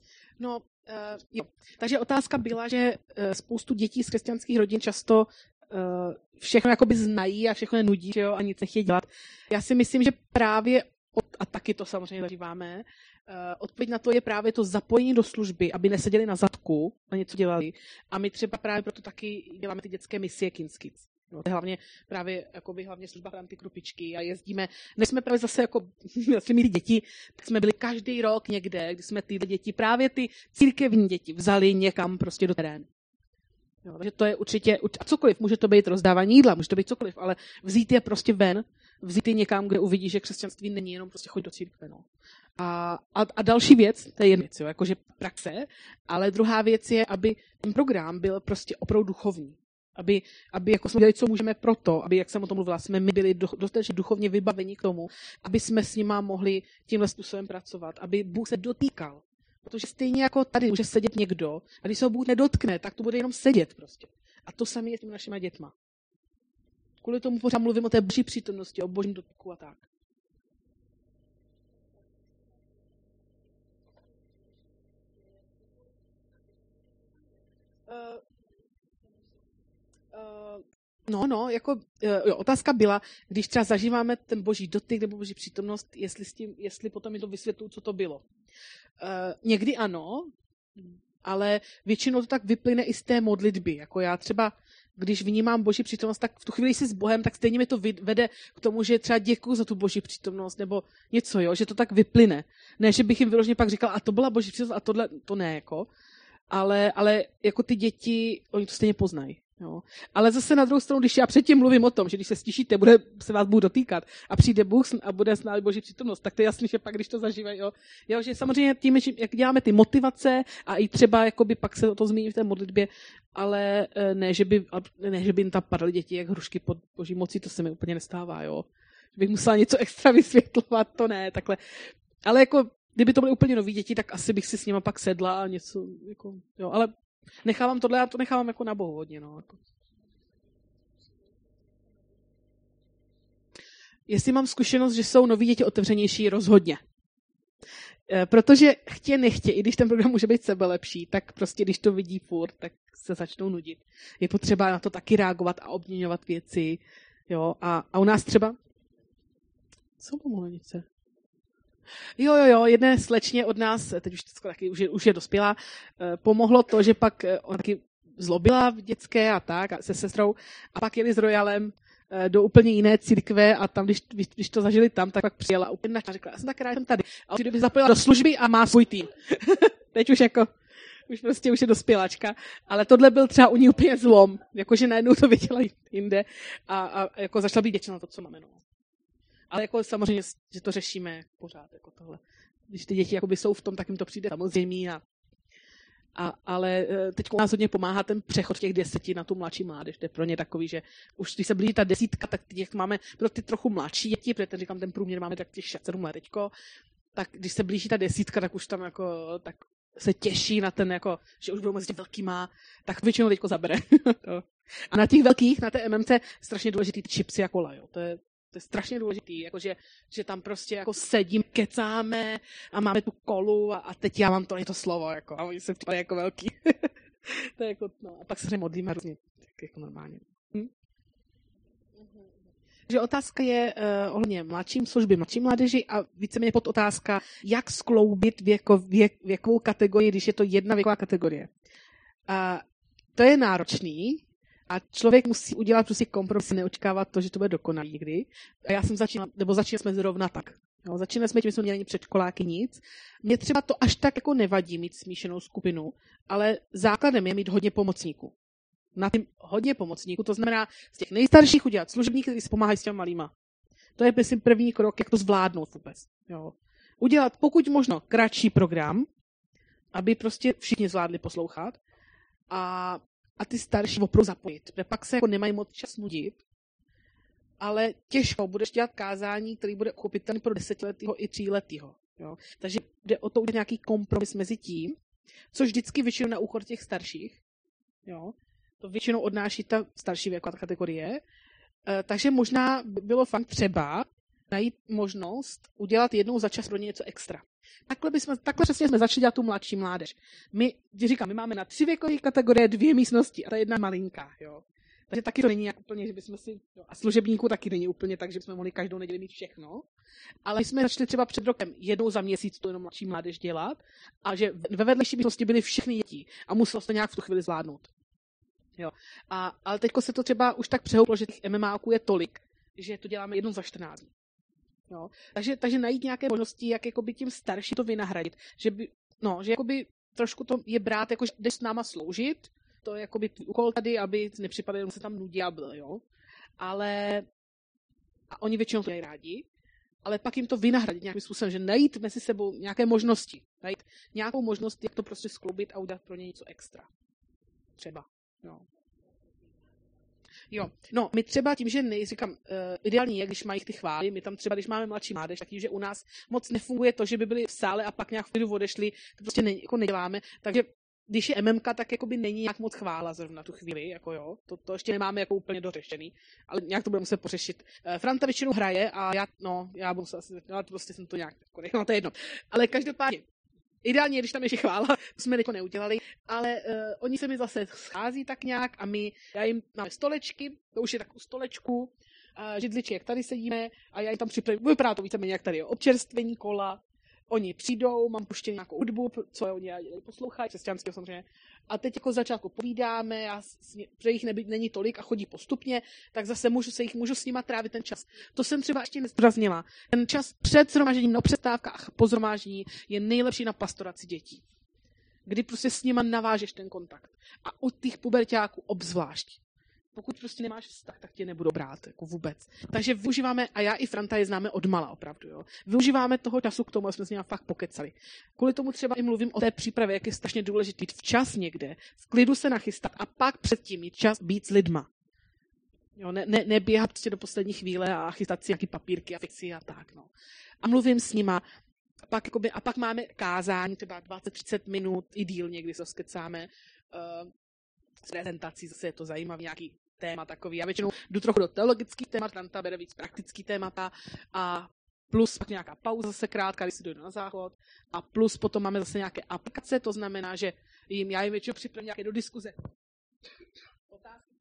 No, uh, jo. Takže otázka byla, že uh, spoustu dětí z křesťanských rodin často uh, všechno jakoby znají a všechno je nudí, že jo, a nic nechtějí dělat. Já si myslím, že právě, od, a taky to samozřejmě zažíváme, uh, odpověď na to je právě to zapojení do služby, aby neseděli na zadku a něco dělali. A my třeba právě proto taky děláme ty dětské misie King's Kids. No, hlavně právě jakoby, hlavně služba v ty krupičky a jezdíme. Než jsme právě zase jako vlastně měli děti, tak jsme byli každý rok někde, kdy jsme ty děti, právě ty církevní děti, vzali někam prostě do terénu. Jo, takže to je určitě, a cokoliv, může to být rozdávání jídla, může to být cokoliv, ale vzít je prostě ven, vzít je někam, kde uvidí, že křesťanství není jenom prostě chodit do církve. No. A, a, a další věc, to je jedna věc, jo, jakože praxe, ale druhá věc je, aby ten program byl prostě opravdu duchovní. Aby, aby jako jsme dělali, co můžeme proto, aby, jak jsem o tom mluvila, jsme my byli dostatečně duchovně vybaveni k tomu, aby jsme s nima mohli tímhle způsobem pracovat, aby Bůh se dotýkal. Protože stejně jako tady může sedět někdo, a když se ho Bůh nedotkne, tak to bude jenom sedět prostě. A to samé je s těmi našimi dětma. Kvůli tomu pořád mluvím o té boží přítomnosti, o božím dotyku a tak. Uh, uh, no, no, jako uh, jo, otázka byla, když třeba zažíváme ten boží dotyk nebo boží přítomnost, jestli, s tím, jestli potom mi to vysvětluju, co to bylo. Uh, někdy ano, ale většinou to tak vyplyne i z té modlitby. Jako já třeba, když vnímám boží přítomnost, tak v tu chvíli jsi s Bohem, tak stejně mi to vede k tomu, že třeba děkuju za tu boží přítomnost, nebo něco, jo, že to tak vyplyne. Ne, že bych jim vyloženě pak říkal, a to byla boží přítomnost, a tohle, to ne, jako. Ale, ale jako ty děti, oni to stejně poznají. Jo. Ale zase na druhou stranu, když já předtím mluvím o tom, že když se stišíte, bude se vás Bůh dotýkat a přijde Bůh a bude s námi boží přítomnost, tak to je jasný, že pak, když to zažívají, jo, jo, že samozřejmě tím, jak děláme ty motivace a i třeba jakoby pak se o to zmíní v té modlitbě, ale ne, že by, ne, že by jim tam padaly děti jak hrušky pod boží mocí, to se mi úplně nestává, jo. Že bych musela něco extra vysvětlovat, to ne, takhle. Ale jako, kdyby to byly úplně nový děti, tak asi bych si s nima pak sedla a něco, jako, jo, ale nechávám tohle, já to nechávám jako na Bohu hodně, no. Jako. Jestli mám zkušenost, že jsou noví děti otevřenější, rozhodně. E, protože chtě nechtě, i když ten program může být sebelepší, tak prostě když to vidí furt, tak se začnou nudit. Je potřeba na to taky reagovat a obměňovat věci, jo, a, a u nás třeba... Co bylo něco? Jo, jo, jo, jedné slečně od nás, teď už, taky, už, je, už je dospělá, eh, pomohlo to, že pak eh, ona taky zlobila v dětské a tak, a se sestrou, a pak jeli s Royalem eh, do úplně jiné církve a tam, když, když to zažili tam, tak pak přijela úplně načá, řekla, já jsem tak ráda, jsem tady. A od té doby zapojila do služby a má svůj tým. Teď už jako, už prostě už je dospěláčka, ale tohle byl třeba u ní úplně zlom, jakože najednou to viděla jinde a, a jako začala být vděčná na to, co máme. No. Ale jako samozřejmě, že to řešíme pořád, jako tohle. Když ty děti jakoby jsou v tom, tak jim to přijde samozřejmě. A, a, ale teď u nás hodně pomáhá ten přechod těch deseti na tu mladší mládež. To je pro ně takový, že už když se blíží ta desítka, tak těch máme pro ty trochu mladší děti, protože říkám, ten průměr máme tak těch šest sedm let teďko, tak když se blíží ta desítka, tak už tam jako, tak se těší na ten, jako, že už budou mezi těmi velkýma, tak většinou teďko zabere. A na těch velkých, na té M M C, strašně důležitý ty chipsy a kola, jo. To je To je strašně důležitý, jakože, že tam prostě jako sedím, kecáme a máme tu kolu a, a teď já mám to, je to slovo, jako, a oni se připadají jako velký. To je jako, no, a pak se modlíme různě, tak jako normálně. Hm? Takže otázka je uh, ohledně mladším služby, mladší mládeži a víceméně pod otázka, jak skloubit věko, věk, věkovou kategorii, když je to jedna věková kategorie. Uh, to je náročný, a člověk musí udělat prostě kompromis, neočekávat to, že to bude dokonalý někdy. A já jsem začínala, nebo začínali jsme zrovna tak. Jo, začínali jsme tím, že jsme měli předškoláky nic. Mně třeba to až tak jako nevadí mít smíšenou skupinu, ale základem je mít hodně pomocníků. Na tím hodně pomocníků, to znamená z těch nejstarších udělat služebníky, kteří si pomáhají s těmi malýma. To je myslím první krok, jak to zvládnout vůbec. Jo. Udělat pokud možno kratší program, aby prostě všichni zvládli poslouchat. A a ty starší opravdu zapojit. Protože pak se jako nemají moc čas nudit, ale těžko budeš dělat kázání, který bude uchopitelný pro desetiletýho i tříletýho. Jo? Takže jde o to udělat nějaký kompromis mezi tím, což vždycky většinou na úkor těch starších. Jo? To většinou odnáší ta starší věková kategorie. E, takže možná by bylo fakt třeba najít možnost udělat jednou za čas pro ně něco extra. Takhle, bychom, takhle přesně jsme začali dělat tu mladší mládež. My, když říkám, my máme na tři věkové kategorie dvě místnosti a ta jedna malinká. Jo. Takže taky to není jak úplně, že bychom si, no, a služebníků taky není úplně tak, že bychom mohli každou neděli mít všechno, ale my jsme začali třeba před rokem jednou za měsíc to jenom mladší mládež dělat a že ve vedlejší místnosti byly všechny děti a muselo se to nějak v tu chvíli zvládnout. Jo. A, ale teďko se to třeba už tak přehouplo, že těch MMAků je tolik, že to děláme jednou za čtrnáct dní. Jo. Takže, takže najít nějaké možnosti, jak jakoby tím starší to vynahradit, že by, no, že jakoby trošku to je brát, jako že jdeš s náma sloužit, to je jakoby úkol tady, aby nepřipadalo, že se tam nudí a byl, jo. Ale a oni většinou to dělají rádi, ale pak jim to vynahradit nějakým způsobem, že najít mezi sebou nějaké možnosti, najít nějakou možnost, jak to prostě skloubit a udělat pro ně něco extra. Třeba, jo. Jo, no, my třeba tím, že nejříkám, uh, ideální je, když mají ty chvály, my tam třeba, když máme mladší mládež, tak tím, že u nás moc nefunguje to, že by byli v sále a pak nějak v klidu odešli, to prostě ne, jako neděláme, takže když je MMka, tak jakoby není nějak moc chvála zrovna na tu chvíli, jako jo, to, to ještě nemáme jako úplně dořešený, ale nějak to budeme muset pořešit. Uh, Franta většinou hraje a já, no, já budu se asi, no, prostě jsem to nějak, jako, no, to je jedno, ale každopádně, ideálně, když tam ještě chvála, to jsme jako neudělali, ale uh, oni se mi zase schází tak nějak a my, já jim máme stolečky, to už je takovou stolečku, uh, židličky, jak tady sedíme a já jim tam připravím, vypadá to víceméně jak tady, jo, občerstvení kola, oni přijdou, mám puštěný nějakou hudbu, co je oni poslouchají, křesťanského samozřejmě, a teď jako začátku povídáme, a protože jich nebyt, není tolik a chodí postupně, tak zase můžu se jich, můžu s nima trávit ten čas. To jsem třeba ještě nezdůraznila. Ten čas před shromážděním, no přestávkách po shromáždění je nejlepší na pastoraci dětí. Kdy prostě s nima navážeš ten kontakt. A u těch puberťáků obzvlášť. Pokud prostě nemáš vztah, tak tě nebudou brát, jako vůbec. Takže využíváme, a já i Franta je známe odmala opravdu, jo. Využíváme toho času k tomu, aby jsme s nimi fakt pokecali. Kvůli tomu třeba i mluvím o té přípravě, jak je strašně důležitý být včas někde, v klidu se nachystat a pak předtím mít čas být s lidma. Jo, ne, ne, neběhat prostě do poslední chvíle a chystat si nějaký papírky a fixy a tak, no. A mluvím s nima, a pak, jakoby, a pak máme kázání, třeba dvacet třicet minut, i díl někdy se skecáme, uh, s prezentací, zase je to zajímavý nějaký téma takový. Já většinou jdu trochu do teologických témat, Franta bere víc praktický témata a plus pak nějaká pauza zase krátká, když si dojdu na záchod a plus potom máme zase nějaké aplikace, to znamená, že jim, já jim většinou připravím nějaké do diskuze. Otázky.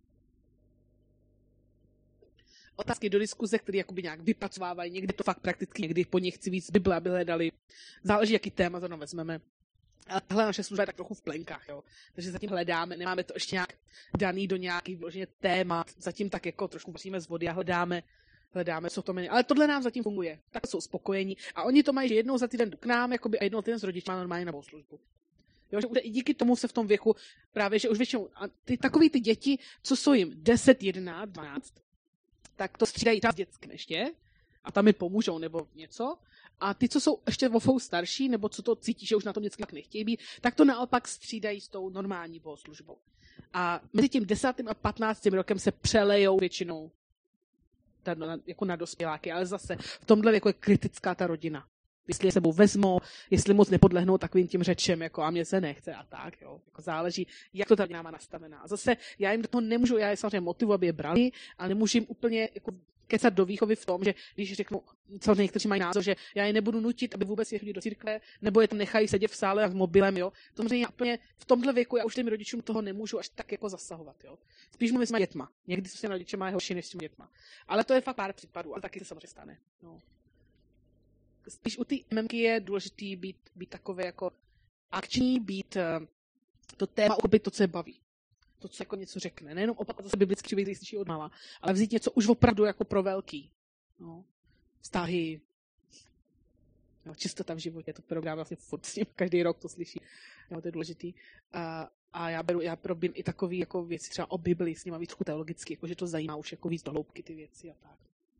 Otázky do diskuze, které jakoby nějak vypracovávají, někdy to fakt prakticky, někdy po nich chci víc Bible, aby hledali. Záleží, jaký téma zrovna vezmeme. Ale tahle naše služba je tak trochu v plenkách, jo. Takže zatím hledáme, nemáme to ještě nějak daný do nějakých vloženě témat, zatím tak jako trošku vaříme z vody a hledáme, hledáme, co to jmenuje. Ale tohle nám zatím funguje. Tak jsou spokojení. A oni to mají, že jednou za týden jdu k nám, jakoby, a jednou týden s rodiči má normálně na bohoslužbu. Jo, že i díky tomu se v tom věku právě, že už většinou, a ty takový ty děti, co jsou jim deset, jedenáct, dvanáct, tak to střídají čas dětským ještě, a tam mi pomůžou nebo něco. A ty, co jsou ještě vofou starší, nebo co to cítí, že už na tom dětským tak nechtějí být, tak to naopak střídají s tou normální bohoslužbou. A mezi tím desátým a patnáctým rokem se přelejou většinou jako na dospěláky, ale zase v tomhle věku je kritická ta rodina. Jestli je sebou vezmou, jestli moc nepodlehnou takovým tím řečem, jako a mě se nechce a tak, jo. Jako záleží, jak to ta rodina má nastavená. A zase já jim do toho nemůžu, já je samozřejmě motivuji, aby je brali, ale nemůžu jim úplně jako kecat do výchovy v tom, že když řeknu, samozřejmě někteří mají názor, že já je nebudu nutit, aby vůbec je chodili do církve, nebo je tam nechají sedět v sále a s mobilem, jo. To samozřejmě úplně v tomhle věku já už těm rodičům toho nemůžu až tak jako zasahovat, jo. Spíš mluvím s těmi dětma. Někdy se s těmi rodiči mají horší než s těmi dětma. Ale to je fakt pár případů, ale taky se samozřejmě stane. No. Spíš u té MMky je důležitý být, být takové jako akční, být uh, to téma uchopit to, co je baví. To, co jako něco řekne. Nejenom opakovat zase biblický příběh, který slyší odmala, ale vzít něco už opravdu jako pro velký. No. Vztahy, no, čistota v životě, to program vlastně furt s ním, každý rok to slyší. No, to je důležitý. A, a já beru, já probím i takový jako věci třeba o Bibli s nima víc teologicky, jako že to zajímá už jako víc do hloubky ty věci a tak.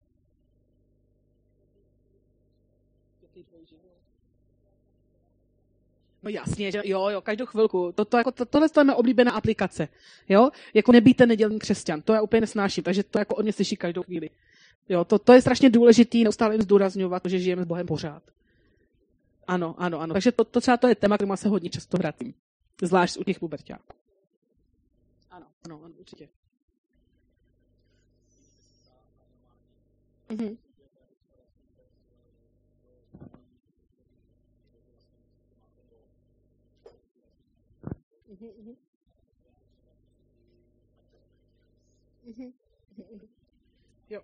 No jasně, že jo, jo, každou chvilku. To, to, jako, to, tohle je mé oblíbená aplikace. Jo? Jako nebýte nedělní křesťan. To já úplně nesnáším, takže to jako od mě slyší každou chvíli. Jo, to, to je strašně důležitý, neustále jim zdůrazňovat, že žijeme s Bohem pořád. Ano, ano, ano. Takže to, to třeba to je téma, kterému se hodně často vracím. Zvlášť u těch puberťáků. Ano, ano, ano, určitě. Mhm. Jo.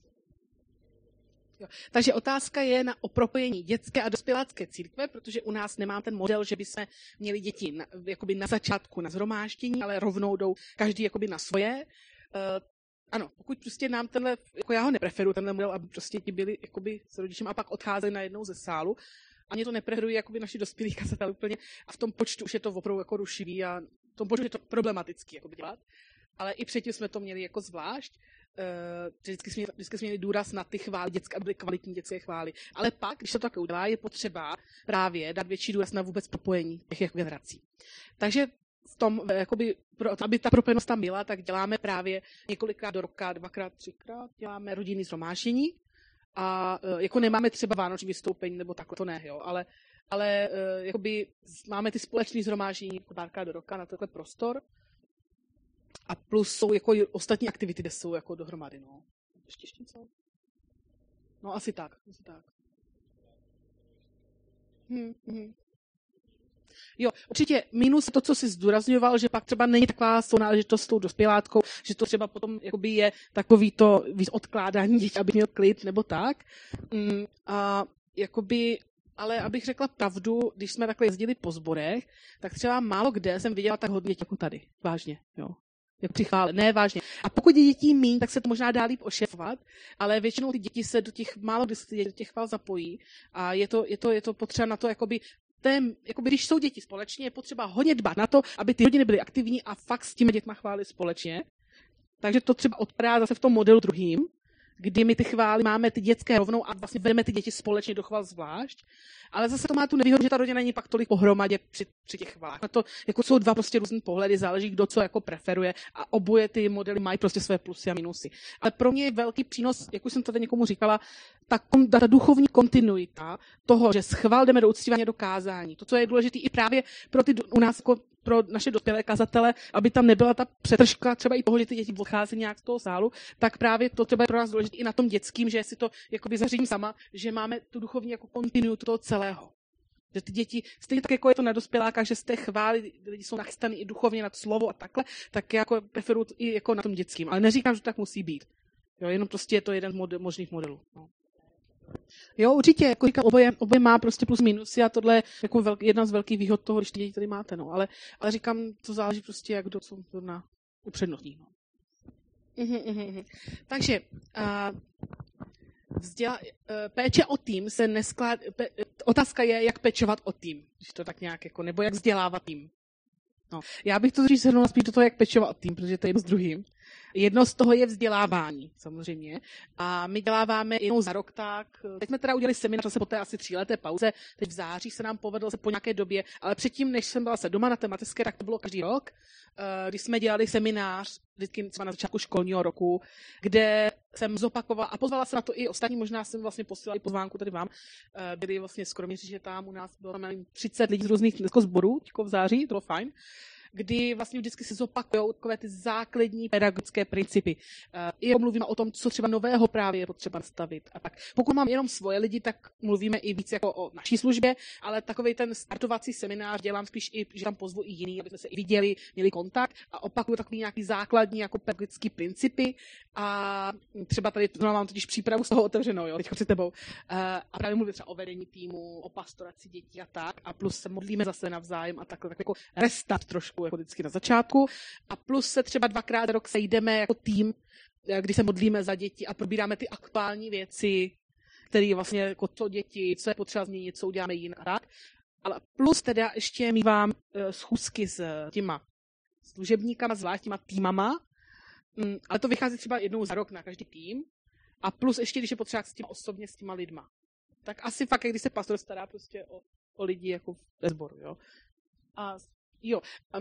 Jo. Takže otázka je na o propojení dětské a dospělácké církve, protože u nás nemá ten model, že by jsme měli děti na, jakoby na začátku na shromáždění, ale rovnou jdou každý jakoby na svoje. Uh, ano, pokud prostě nám tenhle, jako já ho nepreferuji, tenhle model, aby prostě ti byli jakoby s rodičem a pak odcházeli najednou ze sálu. A mě to nepreferují jakoby naši dospělí kazatelé úplně. A v tom počtu už je to opravdu jako rušivý a v tom počtu je to problematický jakoby dělat. Ale i předtím jsme to měli jako zvlášť. Uh, vždycky, jsme, vždycky jsme měli důraz na ty chvály dětské, aby byly kvalitní dětské chvály. Ale pak, když to tak udělá, je potřeba právě dát větší důraz na vůbec propojení těch jako generací. Takže v tom, jakoby, pro, aby ta propojenost tam byla, tak děláme právě několikrát do roka, dvakrát, třikrát, děláme rodinný shromáždění. A uh, jako nemáme třeba vánoční vystoupení, nebo takhle, to ne, jo, ale, ale uh, jakoby máme ty společné shromáždění jako párkrát do roka na tenhle prostor. A plus jsou jako ostatní aktivity, kde jsou jako dohromady, no. Ještě ještě něco? No asi tak, asi tak. Hmm, hmm. Jo, určitě minus to, co jsi zdůrazňoval, že pak třeba není taková sounáležitost s tou dospělátkou, že to třeba potom jakoby je takový to víc odkládání dětí, aby měl klid nebo tak. Mm, a jakoby, ale abych řekla pravdu, když jsme takhle jezdili po sborech, tak třeba málo kde jsem viděla tak hodně dětí jako tady. Vážně, jo. Jak při chvále. Ne, vážně. A pokud je dětí míň, tak se to možná dá líp ošefovat, ale většinou ty děti se do těch, málo kdy se do těch chvál zapojí a je to, je to, je to potřeba na to, jakoby, tém, jakoby, když jsou děti společně, je potřeba hodně dbát na to, aby ty rodiny byly aktivní a fakt s těmi dětma chvály společně. Takže to třeba odpadá zase v tom modelu druhým, kdy my ty chvály máme ty dětské rovnou a vlastně vedeme ty děti společně do chvál zvlášť. Ale zase to má tu nevýhodu, že ta rodina není pak tolik pohromadě při, při těch chválách. Na to jako jsou dva prostě různý pohledy, záleží, kdo co jako preferuje a oboje ty modely mají prostě své plusy a minusy. Ale pro mě je velký přínos, jak už jsem tady někomu říkala, ta, ta duchovní kontinuita toho, že s chvál jdeme do uctívání do kázání. To, co je důležité i právě pro ty u nás jako pro naše dospělé kazatele, aby tam nebyla ta přetržka třeba i toho, že ty děti odchází nějak z toho sálu, tak právě to třeba je pro nás důležité i na tom dětským, že si to jakoby zařídím sama, že máme tu duchovní jako kontinuitu toho celého. Že ty děti, stejně tak jako je to na dospělákách, že z té chvály lidi jsou nachystaný i duchovně nad slovo a takhle, tak jako preferuji i jako na tom dětským. Ale neříkám, že to tak musí být. Jo, jenom prostě je to jeden z model, možných modelů. No. Jo, určitě, jako říkám, oboje, oboje má prostě plus minusy a tohle je jako velký, jedna z velkých výhod toho, když ty děti tady máte, no. Ale, ale říkám, to záleží prostě, jak kdo co na upřednostní. No. Uhum, uhum. Takže uh, vzděla, uh, péče o tým se neskládá, pe, otázka je, jak pečovat o tým, když to tak nějak jako, nebo jak vzdělávat tým. No. Já bych to říct shrnula spíš do toho, jak pečovat o tým, protože to je jedno s druhým. Jedno z toho je vzdělávání, samozřejmě. A my děláváme jednou za rok tak. Teď jsme teda udělali seminář zase po té asi tříleté pauze. Teď v září se nám povedlo se po nějaké době, ale předtím, než jsem byla se doma na té mateřské, tak to bylo každý rok, když jsme dělali seminář, vždycky třeba na začátku školního roku, kde jsem zopakovala a pozvala se na to i ostatní, možná jsem vlastně posílala i pozvánku tady vám. Byli vlastně skoro že tam u nás bylo tam třicet lidí z různých sborů, v září, to bylo fajn. Kdy vlastně vždycky se zopakujou takové ty základní pedagogické principy. I mluvíme o tom, co třeba nového právě je potřeba nastavit. A tak. Pokud mám jenom svoje lidi, tak mluvíme i víc jako o naší službě, ale takový ten startovací seminář dělám spíš i, že tam pozvu i jiný, aby jsme se i viděli, měli kontakt a opakuju takový nějaký základní jako pedagogické principy. A třeba tady no, mám totiž přípravu z toho otevřenou, jo, teď před tebou. A právě mluvím třeba o vedení týmu, o pastoraci dětí a tak. A plus se modlíme zase navzájem a takhle tak jako restart trošku jako vždycky na začátku. A plus se třeba dvakrát rok sejdeme jako tým, kdy se modlíme za děti a probíráme ty aktuální věci, které vlastně jako co děti, co je potřeba změnit, co uděláme jinak a tak. Ale plus teda ještě mívám schůzky s těma služebníkama, zvlášť těma týmama, ale to vychází třeba jednou za rok na každý tým. A plus ještě, když je potřeba s tím osobně s těma lidma. Tak asi fakt, když se pastor stará prostě o, o lidi jako ve sboru, jo. A jo, a,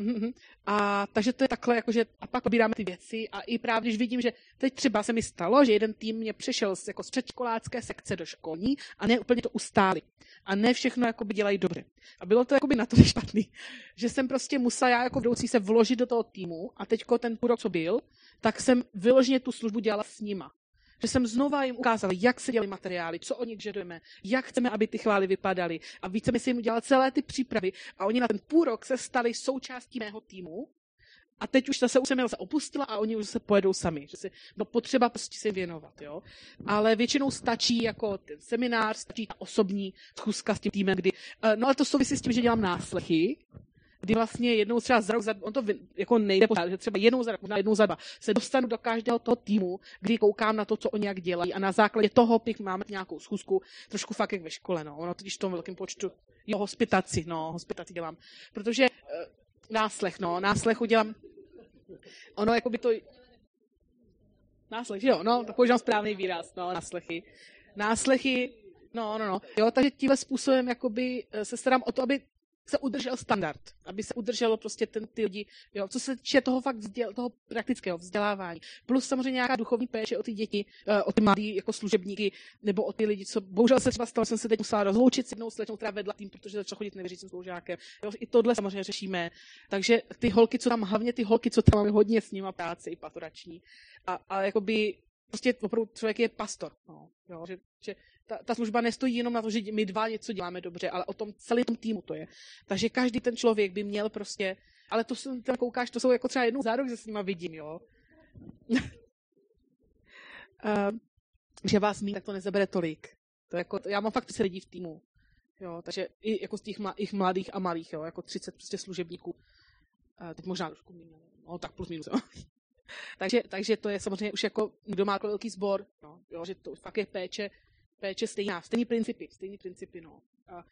a takže to je takhle, jakože, a pak pobíráme ty věci a i právě, když vidím, že teď třeba se mi stalo, že jeden tým mě přešel z, jako z předškolácké sekce do školní a ne úplně to ustáli. A ne všechno jakoby dělají dobře. A bylo to jakoby natolik špatný, že jsem prostě musela já jako vedoucí se vložit do toho týmu a teďko ten půl rok, co byl, tak jsem vyloženě tu službu dělala s nima. Že jsem znova jim ukázala, jak se dělají materiály, co o nich žadujeme, jak chceme, aby ty chvály vypadaly. A více mi si jim udělala celé ty přípravy. A oni na ten půl rok se stali součástí mého týmu. A teď už zase už jsem je zase opustila a oni už se pojedou sami. Že si, no potřeba prostě se věnovat, jo. Ale většinou stačí jako ten seminář, stačí ta osobní schůzka s tím týmem, kdy, no ale to souvisí s tím, že dělám náslechy, kdy vlastně jednou třeba za rok, za, on to jako nejde pořád, že třeba jednou za rok, možná jednou za dva, se dostanu do každého toho týmu, kdy koukám na to, co oni jak dělají a na základě toho pik máme nějakou schůzku, trošku fakt jak ve škole, no. Ono totiž v tom velkém počtu, jo, hospitaci, no, hospitaci dělám, protože uh, náslech, no, náslech udělám, ono jako by to, náslech, že jo, no, tak používám správný výraz, no, náslechy, náslechy, no, no, no, jo, takže tímhle způsobem jakoby se starám o to, aby se udržel standard, aby se udrželo prostě ten, ty lidi, jo, co se týče toho fakt vzděl, toho praktického vzdělávání. Plus samozřejmě nějaká duchovní péče o ty děti, o ty mladý jako služebníky, nebo o ty lidi, co bohužel se třeba stalo, jsem se teď musela rozloučit s jednou slečnou, která vedla tým, protože začala chodit nevěřícím spolužákem. Jo, i tohle samozřejmě řešíme. Takže ty holky, co tam, hlavně ty holky, co tam máme hodně s nima práce i pastorační. A, a jakoby prostě opravdu člověk je pastor, no, jo, že, že ta, ta služba nestojí jenom na to, že my dva něco děláme dobře, ale o tom celý tom týmu to je. Takže každý ten člověk by měl prostě, ale to jsem tam koukáš, to jsou jako třeba jednou za rok, že s nima vidím, jo. uh, že vás mít, tak to nezabere tolik. To jako, já mám fakt třicet lidí v týmu, jo, takže i jako z těch mla, ich mladých a malých, jo, jako třicet prostě služebníků. Uh, teď možná trošku méně, no tak plus minus, jo. takže, takže to je samozřejmě už jako, kdo má velký sbor, no, jo, že to fakt je péče, péče stejná, stejný principy, stejný principy, no. A,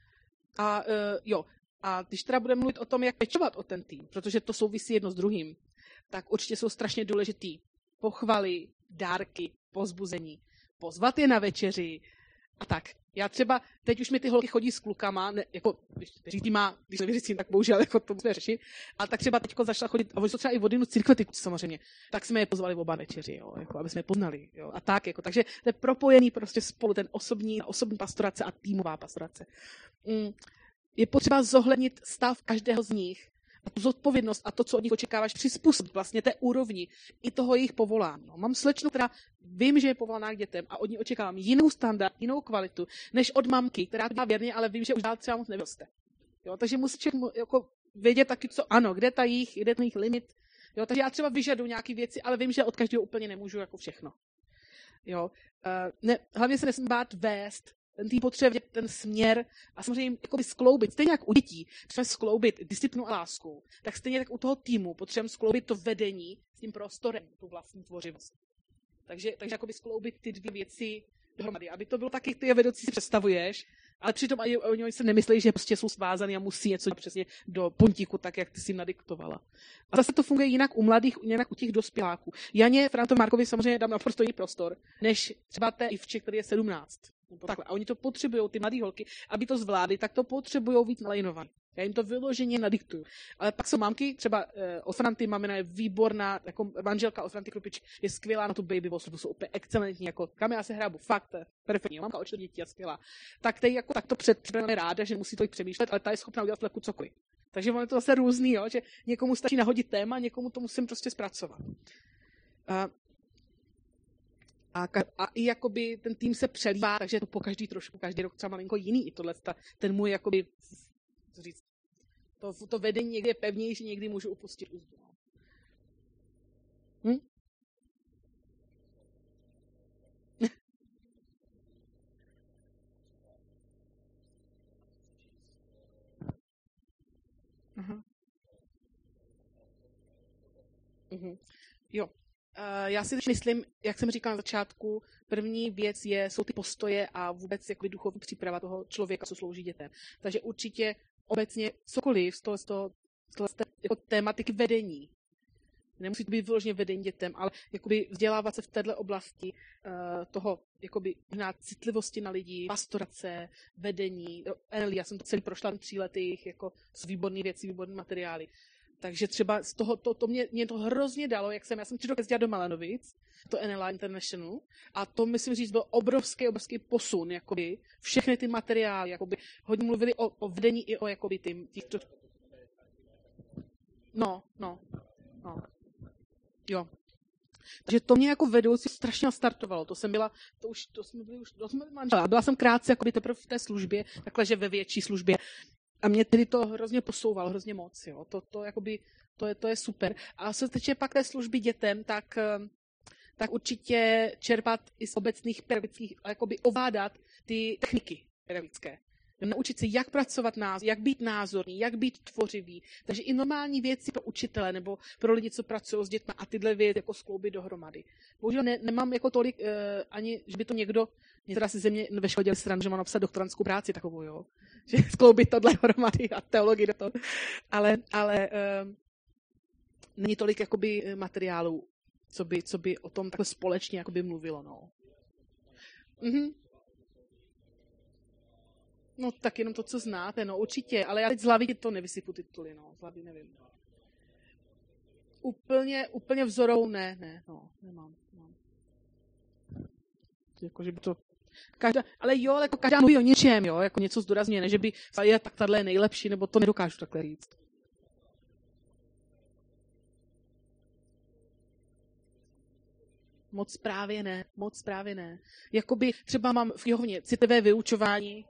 a uh, jo, a když teda budeme mluvit o tom, jak pečovat o ten tým, protože to souvisí jedno s druhým, tak určitě jsou strašně důležitý pochvaly, dárky, povzbuzení, pozvat je na večeři a tak. Já třeba, teď už mi ty holky chodí s klukama, ne, jako, když tý má, když nevěřícím, tak bohužel jako to musíme řešit, ale tak třeba teďko začala chodit, a oni jsou třeba i v odinu církve, ty samozřejmě, tak jsme je pozvali oba večeři, jo, jako, aby jsme je poznali, jo, a tak, jako, takže to je propojený prostě spolu, ten osobní, osobní pastorace a týmová pastorace. Mm, je potřeba zohlednit stav každého z nich, a tu zodpovědnost a to, co od nich očekáváš, přizpůsobit vlastně té úrovni i toho jejich povolání. No, mám slečnu, která vím, že je povolaná k dětem a od ní očekávám jinou standard, jinou kvalitu, než od mamky, která to dělá věrně, ale vím, že už dál třeba moc nevyroste. Jo, takže musí člověk jako vědět taky, co ano, kde ta jich, kde ten jejich limit. Jo, takže já třeba vyžaduju nějaké věci, ale vím, že od každého úplně nemůžu jako všechno. Jo, uh, ne, hlavně se nesmím bát vést. Ten tým potřebuje ten směr a samozřejmě jakoby skloubit. Stejně jak u dětí potřebujeme skloubit disciplinu a lásku, tak stejně tak u toho týmu potřebujeme skloubit to vedení s tím prostorem, tu vlastní tvořivost. Takže, takže jakoby skloubit ty dvě věci dohromady. Aby to bylo taky, ty vedoucí si představuješ, ale přitom ani oni se nemyslí, že prostě jsou svázaný a musí něco přesně do puntíku, tak jak ty si jim nadiktovala. A zase to funguje jinak u mladých, jinak u těch dospěláků. Janě Frantovi Markovi samozřejmě dám naprosto jiný prostor, než třeba té Ivče, který je sedmnáct. Takhle. A oni to potřebují, ty mladý holky, aby to zvládli, tak to potřebují víc nalajnovaný. Já jim to vyloženě nadiktuju. Ale pak jsou mámky, třeba eh, od Franty mamina je výborná, jako manželka od Franty Krupič je skvělá na tu baby boss, to jsou úplně excelentní, jako kam já se hrabu, fakt, perfektní, mamka o čtyři děti a skvělá. Tak tej jako tak to před, před ráda, že musí to jít přemýšlet, ale ta je schopná udělat leku cokoliv. Takže ono je to zase různý, jo, že někomu stačí nahodit téma, někomu to musím prostě zpracovat. Uh, A, a i jakoby ten tým se přelívá, takže to po každý trošku, každý rok třeba malinko jiný. I tohle, ta, ten můj jakoby, co říct, to, to vedení někdy je pevnější, někdy můžu upustit úzdu. Hm? Aha. Mhm. Jo. Uh, já si teď myslím, jak jsem říkala na začátku, první věc je, jsou ty postoje a vůbec jakoby duchovní příprava toho člověka, co slouží dětem. Takže určitě obecně cokoliv z toho, z toho, z toho z té, jako tématiky vedení. Nemusí to být vyloženě vedení dětem, ale jakoby vzdělávat se v této oblasti uh, toho jakoby citlivosti na lidi, pastorace, vedení, N L I, já jsem to celý prošla tři letých, jako s výborný věci, výborný materiály. Takže třeba z toho, to, to mě, mě to hrozně dalo, jak jsem, já jsem tři roky dělala do Malanovic, to N L I International, a to myslím říct byl obrovský, obrovský posun, jakoby, všechny ty materiály, jakoby, hodně mluvili o, o vedení i o, jakoby, tím, těchto... No, no, no, jo. Takže to mě jako vedoucí strašně nastartovalo, to jsem byla, to už, to jsme byli už, to jsme byli manželé, byla jsem krátce, jakoby teprve v té službě, takhle, že ve větší službě, A mě tedy to hrozně posouvalo, hrozně moc. Jo. To, to, jakoby, to, je, to je super. A co se týče pak té služby dětem, tak, tak určitě čerpat i z obecných pedagogických, jakoby ovládat ty techniky pedagogické. Naučit se, jak pracovat názor, jak být názorný, jak být tvořivý. Takže i normální věci pro učitele nebo pro lidi, co pracují s dětmi a tyhle věci jako skloubit dohromady. Bohužel ne, nemám jako tolik, uh, ani, že by to někdo, mě teda si ze mě ve škole dělali stranu, že mám napsat doktorantskou práci takovou, jo. Že skloubit tohle dohromady a teologii do toho. Ale, ale uh, není tolik jakoby materiálů, co by, co by o tom takhle společně jakoby mluvilo, no. Mhm. No tak jenom to, co znáte, no určitě, ale já teď z hlavy to nevysypu tituly, no, z hlavy nevím. Úplně, úplně vzorou ne, ne, no, nemám, nemám. Jako, že by to, každá, ale jo, jako každá mluví o něčem, jo, jako něco zdůrazňuje, ne, že by je tak tahle je nejlepší, nebo to nedokážu takhle říct. Moc právě ne, moc právě ne. Jakoby třeba mám v knihovně citlivé vyučování.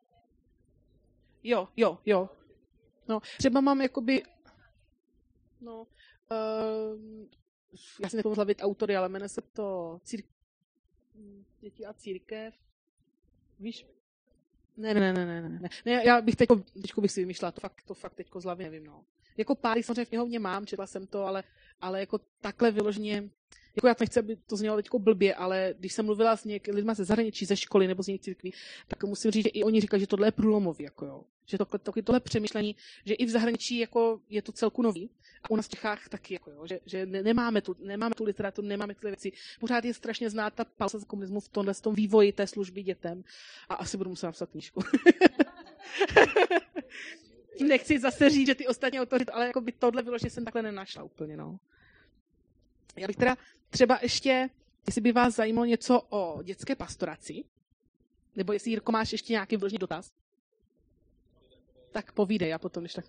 Jo, jo, jo. No, třeba mám jakoby, no, uh, já si nepomůžu hlavit autory, ale jmenuje se to círk... Děti a církev. Víš? Ne, ne, ne, ne, ne, ne. ne já bych teďko, teďko bych si vymýšlela, to fakt, to fakt teďko z hlavy nevím, no. Jako pár samozřejmě v knihovně mám, četla jsem to, ale, ale jako takhle vyloženě, jako já nechci, aby to znělo teďko blbě, ale když jsem mluvila s něk, lidma ze zahraničí, ze školy nebo z jiných církví, tak musím říct, že i oni říkají, že tohle je průlomový, jako jo. Že to, to, tohle přemýšlení, že i v zahraničí jako je to celku nový a u nás v Čechách taky, jako jo, že, že ne, nemáme, tu, nemáme tu literaturu, nemáme tyhle věci. Pořád je strašně znát ta palce za komunismu v tomhle, v tom vývoji té služby dětem a asi budu muset napsat knížku. Nechci zase říct, že ty ostatní autory, ale jako by tohle bylo, že jsem takhle nenašla úplně, no. Já bych teda třeba ještě, jestli by vás zajímalo něco o dětské pastoraci, nebo jestli, Jirko, máš ještě nějaký vložný dotaz, tak povídej a potom, když tak.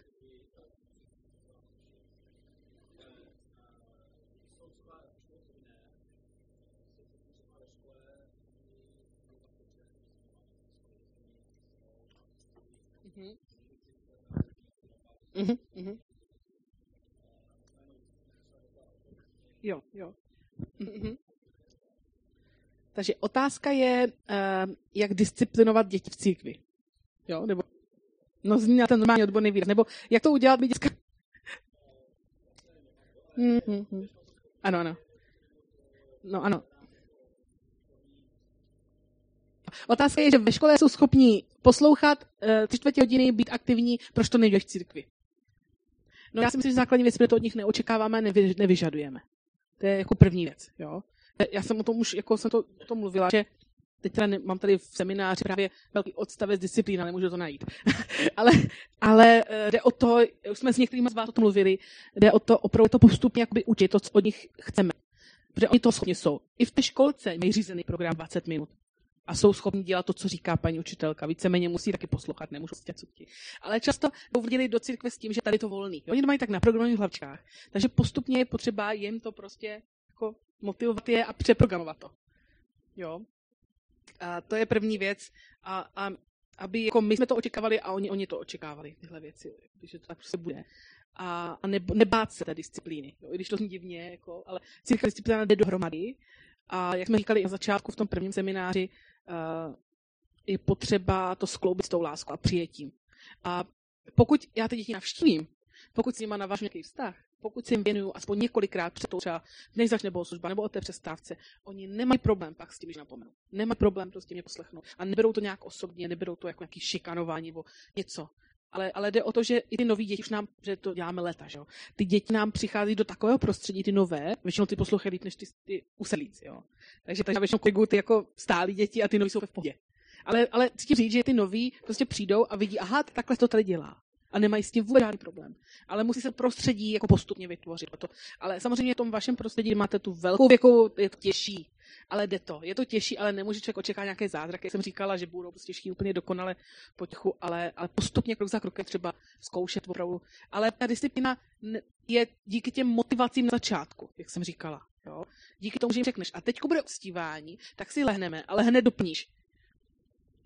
Mhm. Mhm, mhm. Jo, jo. Mhm. Takže otázka je, uh, jak disciplinovat děti v církvi. Jo, nebo no zní na ten normální odborný výraz. Nebo jak to udělat, by děcka... Mm-hmm. Ano, ano. No, ano. Otázka je, že ve škole jsou schopní poslouchat uh, tři čtvrtě hodiny, být aktivní, proč to nejde v církvi. No já si myslím, že základní věc, protože to od nich neočekáváme, nevy, nevyžadujeme. To je jako první věc, jo. Já jsem o tom už, jako jsem to, o tom mluvila, že teď teda ne, mám tady v semináři právě velký odstavec disciplína, nemůžu to najít. ale, ale jde o to, už jsme s některými z vás o tom mluvili, jde o to opravdu to postupně jakoby učit, to, co od nich chceme. Protože oni to schopni jsou. I v té školce mají řízený program dvacet minut. A jsou schopni dělat to, co říká paní učitelka. Víceméně musí taky poslouchat, nemůžou si co chtějí. Ale často uvěděli do církve s tím, že tady to volný. Oni to mají tak na programových hlavčkách. Takže postupně je potřeba jim to prostě jako motivovat je a přeprogramovat to. Jo. A to je první věc. A, a aby jako my jsme to očekávali a oni, oni to očekávali, tyhle věci. Takže to tak prostě bude. A, a ne, nebát se té disciplíny. Jo. I když to zní divně, jako, ale církve disciplína jde dohromady. A jak jsme říkali na začátku v tom prvním semináři, uh, je potřeba to skloubit s tou láskou a přijetím. A pokud já ty děti navštívím, pokud s nima navážu nějaký vztah, pokud si jim věnuju aspoň několikrát před tou třeba než začne bohoslužba nebo o té přestávce, oni nemají problém pak s tím, že napomenou. Nemají problém prostě mě poslechnout. A neberou to nějak osobně, neberou to jako nějaký šikanování nebo něco. Ale, ale jde o to, že i ty noví děti, už nám, že to děláme leta, že jo. Ty děti nám přichází do takového prostředí, ty nové, většinou ty poslouchají líp než ty, ty usedlíci, jo. Takže, takže většinou korigují ty jako stálí děti a ty noví jsou v pohodě. Ale, ale chci říct, že ty noví prostě přijdou a vidí, aha, takhle to tady dělá. A nemají s tím vůbec žádný problém. Ale musí se prostředí jako postupně vytvořit. To. Ale samozřejmě v tom vašem prostředí máte tu velkou věkovou, je to těžší. Ale jde to. Je to těžší, ale nemůže člověk očekávat nějaké zázraky. Jak jsem říkala, že budou prostě těžší úplně dokonale potichu, ale, ale postupně krok za krokem třeba zkoušet opravdu. Ale ta disciplína je díky těm motivacím na začátku, jak jsem říkala. Jo? Díky tomu, že jim řekneš, a teďko bude uctívání, tak si lehneme, ale hned doplníš.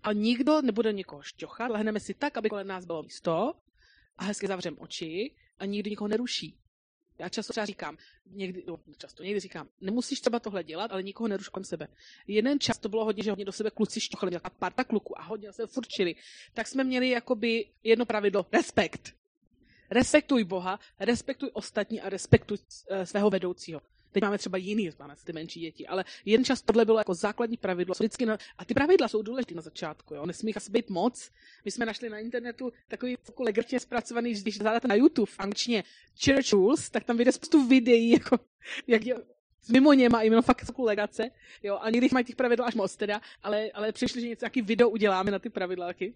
a nikdo nebude nikoho šťochat, lehneme si tak, aby kolem nás bylo místo a hezky zavřeme oči a nikdo nikoho neruší. Já často třeba říkám, někdy, no, často někdy říkám, nemusíš třeba tohle dělat, ale nikoho neruš kolem sebe. Jeden čas to bylo hodně, že hodně do sebe kluci šťochali, měla parta kluků a hodně se furčili. Tak jsme měli jakoby jedno pravidlo, respekt. Respektuj Boha, respektuj ostatní a respektuj uh, svého vedoucího. Teď máme třeba jiný, máme ty menší děti, ale jeden čas tohle bylo jako základní pravidlo. Vždycky na, a ty pravidla jsou důležité na začátku, jo? Nesmí asi být moc. My jsme našli na internetu takový legračně zpracovaný, když zadáte na YouTube v angličtině Church Rules, tak tam vyjde spoustu videí, jako, jak je, mimo něma, jméno fakt takovou legace, jo? A někdy mají těch pravidel až moc teda, ale, ale přišli, že něco, nějaký video uděláme na ty pravidla taky.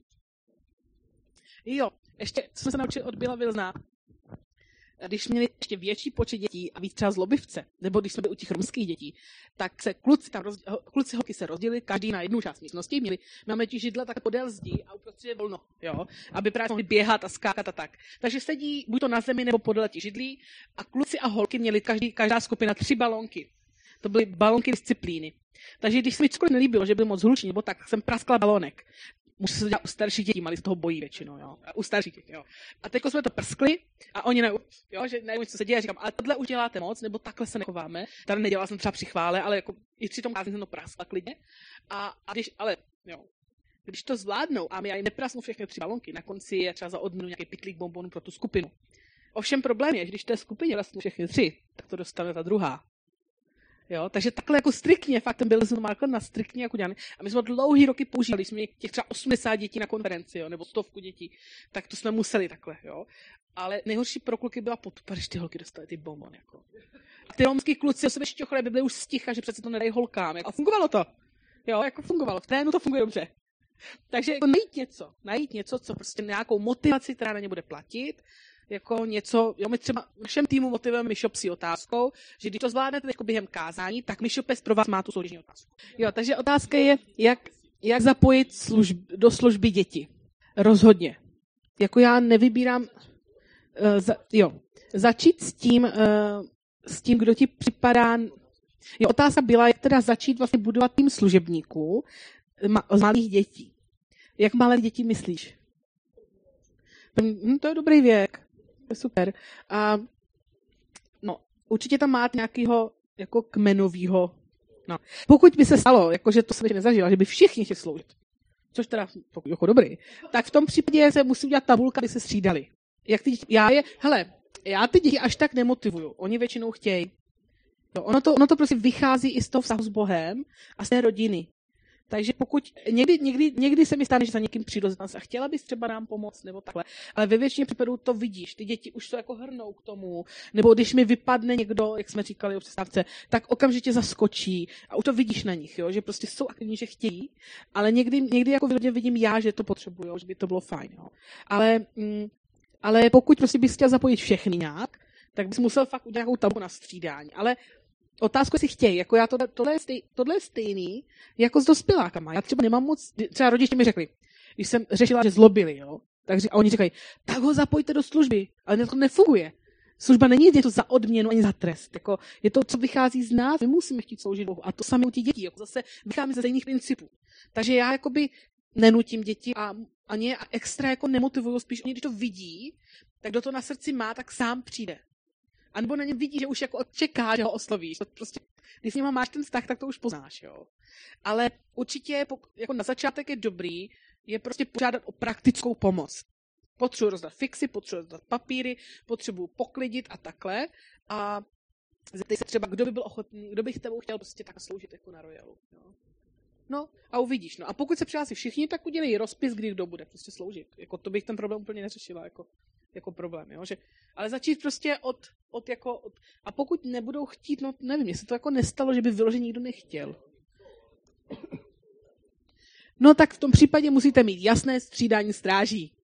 Jo, ještě, co jsme se naučili od Billa Wilsona, když měli ještě větší počet dětí a víc třeba zlobivce, nebo když jsme byli u těch romských dětí, tak se kluci, tam roz, kluci holky se rozdělili, každý na jednu část místnosti, měli, máme ti židle tak podél zdí a uprostřed je volno, jo, aby právě mohli běhat a skákat a tak. Takže sedí buď to na zemi nebo podél těch židlí a kluci a holky měli každý, každá skupina tři balónky. To byly balónky disciplíny. Takže když se mi cokoliv nelíbilo, že byl moc hlučný, nebo tak, jsem praskla balónek. Musí se to dělat u starších dětí, mali z toho bojí většinou, jo. U starších dětí, jo. A teď jsme to prskli a oni ne, jo, že nevím, co se děje, říkám, ale tohle už děláte moc, nebo takhle se nechováme. Tady nedělala jsem třeba při chvále, ale jako i při tom kázni jsem to praskla klidně. A, a když, ale, jo, když to zvládnou a já jim neprasnu všechny tři balonky, na konci je třeba za odměnu nějaký pytlík bonbonů pro tu skupinu. Ovšem problém je, že když té skupině prasnu všechny tři, tak to dostane ta druhá. Jo, takže takhle jako striktně, fakt ten byl jsem markl na striktně jako dělaný. A my jsme dlouhý roky používali, jsme těch třeba osmdesát dětí na konferenci, jo, nebo stovku dětí, tak to jsme museli takhle, jo. Ale nejhorší pro kluky byla podpora, když ty holky dostaly ty bonbony, jako. A ty romský kluci o sebe šťochali, aby byli už sticha, že přece to nedají holkám, jako. A fungovalo to. Jo, jako fungovalo. V trénu to funguje dobře. Takže jako najít něco, najít něco, co prostě nějakou motivaci, která na ně bude platit, jako něco, jo, my třeba v našem týmu motivujeme Myšopsí otázkou, že když to zvládnete jako během kázání, tak Myšopes pro vás má tu soutěžní otázku. Jo, takže otázka je, jak, jak zapojit služb, do služby děti. Rozhodně. Jako já nevybírám, uh, za, jo, začít s tím, uh, s tím, kdo ti připadá, jo, otázka byla, jak teda začít vlastně budovat tým služebníků ma, z malých dětí. Jak malé děti myslíš? Hm, to je dobrý věk. To je super. A no, určitě tam máte nějakého jako kmenovýho. No. Pokud by se stalo, jako že to jsem ještě nezažila, že by všichni chtěli sloužit, což teda jako dobrý, tak v tom případě se musí udělat tabulka, aby se střídali. Jak ty děti, já je, hele, já ty děti až tak nemotivuju. Oni většinou chtějí. No, ono, to, ono to prostě vychází i z toho vztahu s Bohem a z té rodiny. Takže pokud někdy, někdy, někdy se mi stane, že za někým přijdu a chtěla bys třeba nám pomoct nebo takhle, ale ve většině případů to vidíš, ty děti už to jako hrnou k tomu, nebo když mi vypadne někdo, jak jsme říkali o přestávce, tak okamžitě zaskočí a už to vidíš na nich, jo, že prostě jsou aktivní, že chtějí, ale někdy, někdy jako vidím já, že to potřebují, že by to bylo fajn, jo. Ale, mm, ale pokud prostě bys chtěl zapojit všechny nějak, tak bys musel fakt udělat nějakou tabulku na střídání, ale otázku, jestli chtějí, jako já, tohle, tohle, je stej, tohle je stejný jako s dospělákama. Já třeba nemám moc, třeba rodiče mi řekli, když jsem řešila, že zlobili, jo, tak a oni říkají, tak ho zapojte do služby, ale to nefunguje. Služba není něco za odměnu ani za trest. Jako, je to, co vychází z nás, my musíme chtít sloužit Bohu. A to samé u těch dětí, jako zase vychází ze stejných principů. Takže já jakoby nenutím děti a ani je extra jako nemotivuju, spíš oni, když to vidí, tak kdo to na srdci má, tak sám přijde. A nebo na něm vidí, že už jako čeká, že ho oslovíš. To prostě, když s nima máš ten vztah, tak to už poznáš, jo. Ale určitě jako na začátek je dobrý, je prostě požádat o praktickou pomoc. Potřebuji rozdat fixy, potřebuji rozdat papíry, potřebuji poklidit a takhle. A zeptej se třeba, kdo by byl ochotný, kdo by tebou chtěl prostě tak sloužit jako na Royalu. Jo. No a uvidíš. No a pokud se přihlásí všichni, tak udělej rozpis, kdy kdo bude prostě sloužit. Jako to bych ten problém úplně neřešila jako, jako problém, jo. Že, ale začít prostě od, od jako, od, a pokud nebudou chtít, no nevím, jestli to jako nestalo, že by vyloženě nikdo nechtěl. No tak v tom případě musíte mít jasné střídání stráží.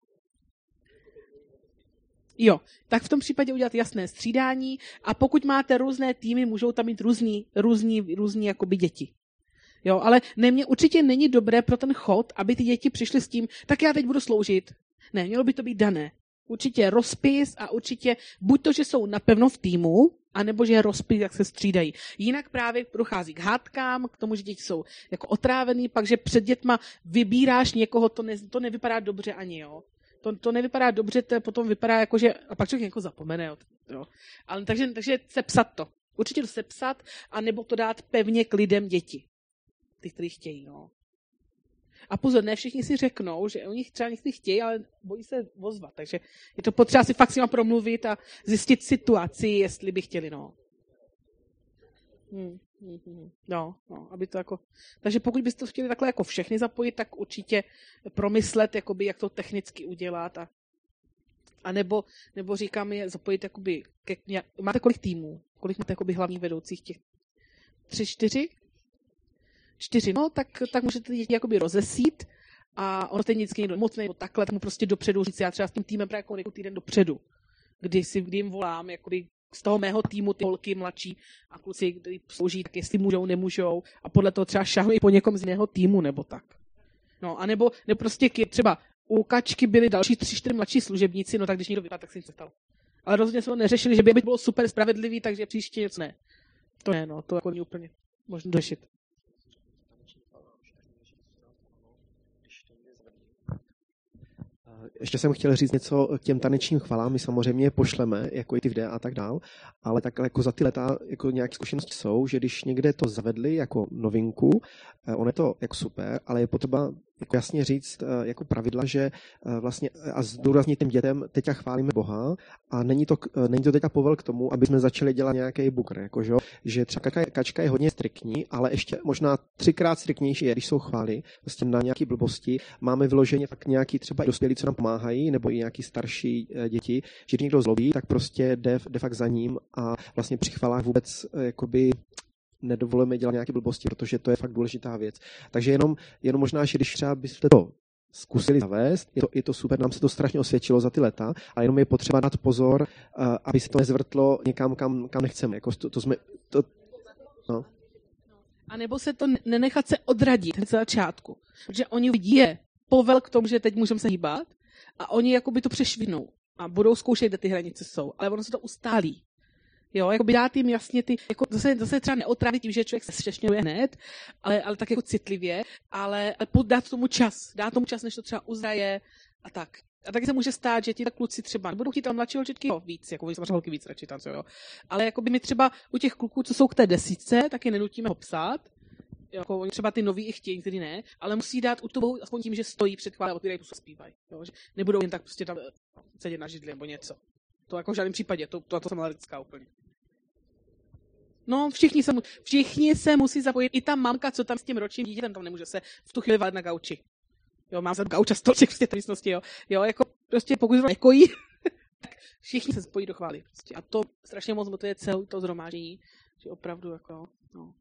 Jo, tak v tom případě udělat jasné střídání a pokud máte různé týmy, můžou tam mít různý, různý, různý jakoby děti. Jo, ale ne, mě určitě není dobré pro ten chod, aby ty děti přišly s tím, tak já teď budu sloužit. Ne, mělo by to být dané. Určitě rozpis a určitě buď to, že jsou napevno v týmu, A nebo že je rozpít, jak se střídají. Jinak právě dochází k hádkám, k tomu, že děti jsou jako otrávený, pak, že před dětma vybíráš někoho, to, ne, to nevypadá dobře ani, jo. To, to nevypadá dobře, to potom vypadá jako, že, a pak člověk jako zapomene, jo. jo. Ale, takže, takže sepsat to. Určitě to sepsat, a nebo to dát pevně k lidem děti. Ty, kteří chtějí, no. A pozor, ne všichni si řeknou, že oni třeba někteří chtějí, ale bojí se ozvat. Takže je to potřeba si fakt s nima promluvit a zjistit situaci, jestli by chtěli, no. Hmm, hmm, hmm. No, no, aby to jako... Takže pokud byste to chtěli takhle jako všechny zapojit, tak určitě promyslet, jakoby, jak to technicky udělat. A, a nebo, nebo říkám je zapojit, jakoby, ke, máte kolik týmů? Kolik máte jakoby hlavních vedoucích těch? Tři, čtyři? Čtyři, no, tak, tak můžete děti jakoby rozesít a ono teď vždycky někdo mocnej nebo takhle, tak mu prostě dopředu říct, já třeba s tím týmem právě jako týden dopředu, kdy, si, kdy jim volám, jakoby z toho mého týmu ty holky mladší a kluci, kdy slouží, tak jestli můžou, nemůžou a podle toho třeba šahují po někom z jiného týmu nebo tak. No, a nebo, nebo prostě třeba u Kačky byli další tři, čtyři mladší služebníci, no tak když někdo vypadá, tak se nic stalo. Ale rozhodně jsme to neřešili, že by bylo super spravedlivý, takže příště něco ne. To ne, no, to jako není úplně možno řešit. Ještě jsem chtěl říct něco k těm tanečním chvalám, my samozřejmě je pošleme, jako i ty videa a tak dál, ale tak jako za ty leta jako nějaké zkušenosti jsou, že když někde to zavedli jako novinku, ono je to jako super, ale je potřeba jako jasně říct jako pravidla, že vlastně a zdůraznit těm dětem, teďka chválíme Boha a není to, není to teďka povel k tomu, aby jsme začali dělat nějaký bukr, jako, že, že třeba kačka, kačka je hodně striktní, ale ještě možná třikrát striktnější je, když jsou chvály, vlastně na nějaké blbosti, máme vyloženě fakt nějaký třeba i dospělí, co nám pomáhají, nebo i nějaký starší děti, že když někdo zlobí, tak prostě jde, jde fakt za ním a vlastně při chvalách vůbec jakoby nedovolujeme dělat nějaké blbosti, protože to je fakt důležitá věc. Takže jenom, jenom možná, že když třeba byste to zkusili zavést, je to, je to super, nám se to strašně osvědčilo za ty leta, ale jenom je potřeba dát pozor, uh, aby se to nezvrtlo někam, kam, kam nechceme. Jako to, to jsme, to, no. A nebo se to nenechat se odradit hned za začátku, protože oni vidí je povel k tomu, že teď můžeme se hýbat a oni jakoby to přešvinou a budou zkoušet, kde ty hranice jsou, ale ono se to ustálí. Jo, jako by dát jim jasně ty, jako zase, zase třeba neotrávit tím, že člověk se šťastňuje hned, ale, ale tak jako citlivě, ale, ale dát tomu čas, dát tomu čas, než to třeba uzraje a tak. A taky se může stát, že ti tak kluci třeba nebudou chtít tam mladší holčičky jo, víc, jako samozřejmě holky víc radši tancují, jo. Ale jako by mi třeba u těch kluků, co jsou k té desítce, tak je nenutíme ho psát, jako oni třeba ty nový i chtějí, některý ne, ale musí dát u toho aspoň tím, že stojí před chválem, otvírají tu zpívají, jo, že nebudou jen tak prostě tam sedět na židli nebo něco. To jako v žádném případě, to, to, to jsem alergická úplně. No, všichni se, mu, všichni se musí zapojit. I ta mamka, co tam s tím ročním dítětem, tam nemůže se v tu chvíli valit na gauči. Jo, mám za gauč a stolček prostě v té místnosti, jo. Jo, jako prostě pokud to nekojí, tak všichni se spojí do chvály. Prostě. A to strašně moc motivuje celé to zhromáždění, že opravdu jako, no.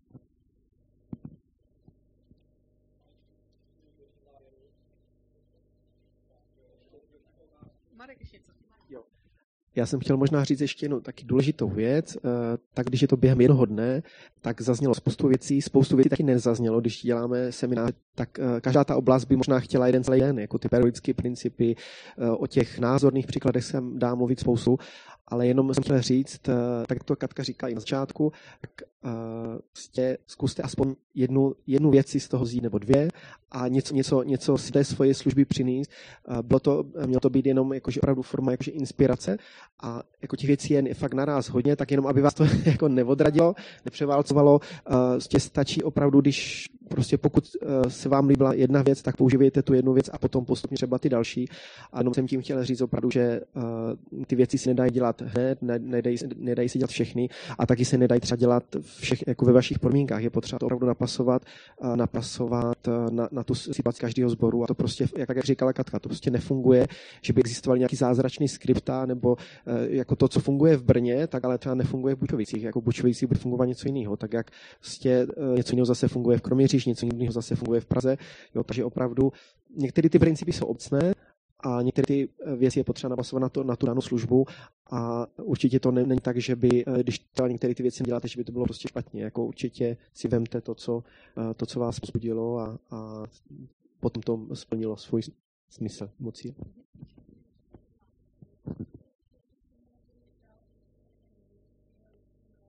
Marek, ještě něco. Já jsem chtěl možná říct ještě jednu taky důležitou věc, tak když je to během jednoho dne, tak zaznělo spoustu věcí, spoustu věcí taky nezaznělo, když děláme seminář, tak každá ta oblast by možná chtěla jeden celý den, jako ty periodické principy, o těch názorných příkladech jsem dá mluvit spoustu, ale jenom jsem chtěl říct, tak to Katka říkala i na začátku, tak prostě zkuste aspoň jednu, jednu věc si z toho vzít nebo dvě a něco, něco, něco z té svoje služby přinést. Bylo to, mělo to být jenom jakože opravdu forma jakože inspirace a jako těch věcí je fakt naraz hodně, tak jenom aby vás to jako neodradilo, nepřeválcovalo, prostě stačí opravdu, když prostě pokud se vám líbila jedna věc, tak používejte tu jednu věc a potom postupně třeba ty další. A jenom jsem tím chtěl říct opravdu, že ty věci si nedají dělat hned, nedají, nedají si dělat všechny a taky se nedají třeba dělat všech, jako ve vašich podmínkách. Je potřeba to opravdu napasovat, napasovat na, na tu situaci každého sboru a to prostě, jak, jak říkala Katka, to prostě nefunguje, že by existoval nějaký zázračný skripta nebo jako to, co funguje v Brně, tak ale třeba nefunguje v Bučovicích. Jako v Bučovicích bude fungovat něco jiného, tak jak prostě něco jiného zase funguje v Kroměříži, něco jiného zase funguje v Praze. Jo, takže opravdu některé ty principy jsou obecné a některé ty věci je potřeba napasovat na, to, na tu danou službu a určitě to není tak, že by, když některé ty věci děláte, že by to bylo prostě špatně. Jako určitě si vemte to, co, to, co vás vzbudilo a, a potom to splnilo svůj smysl, moci.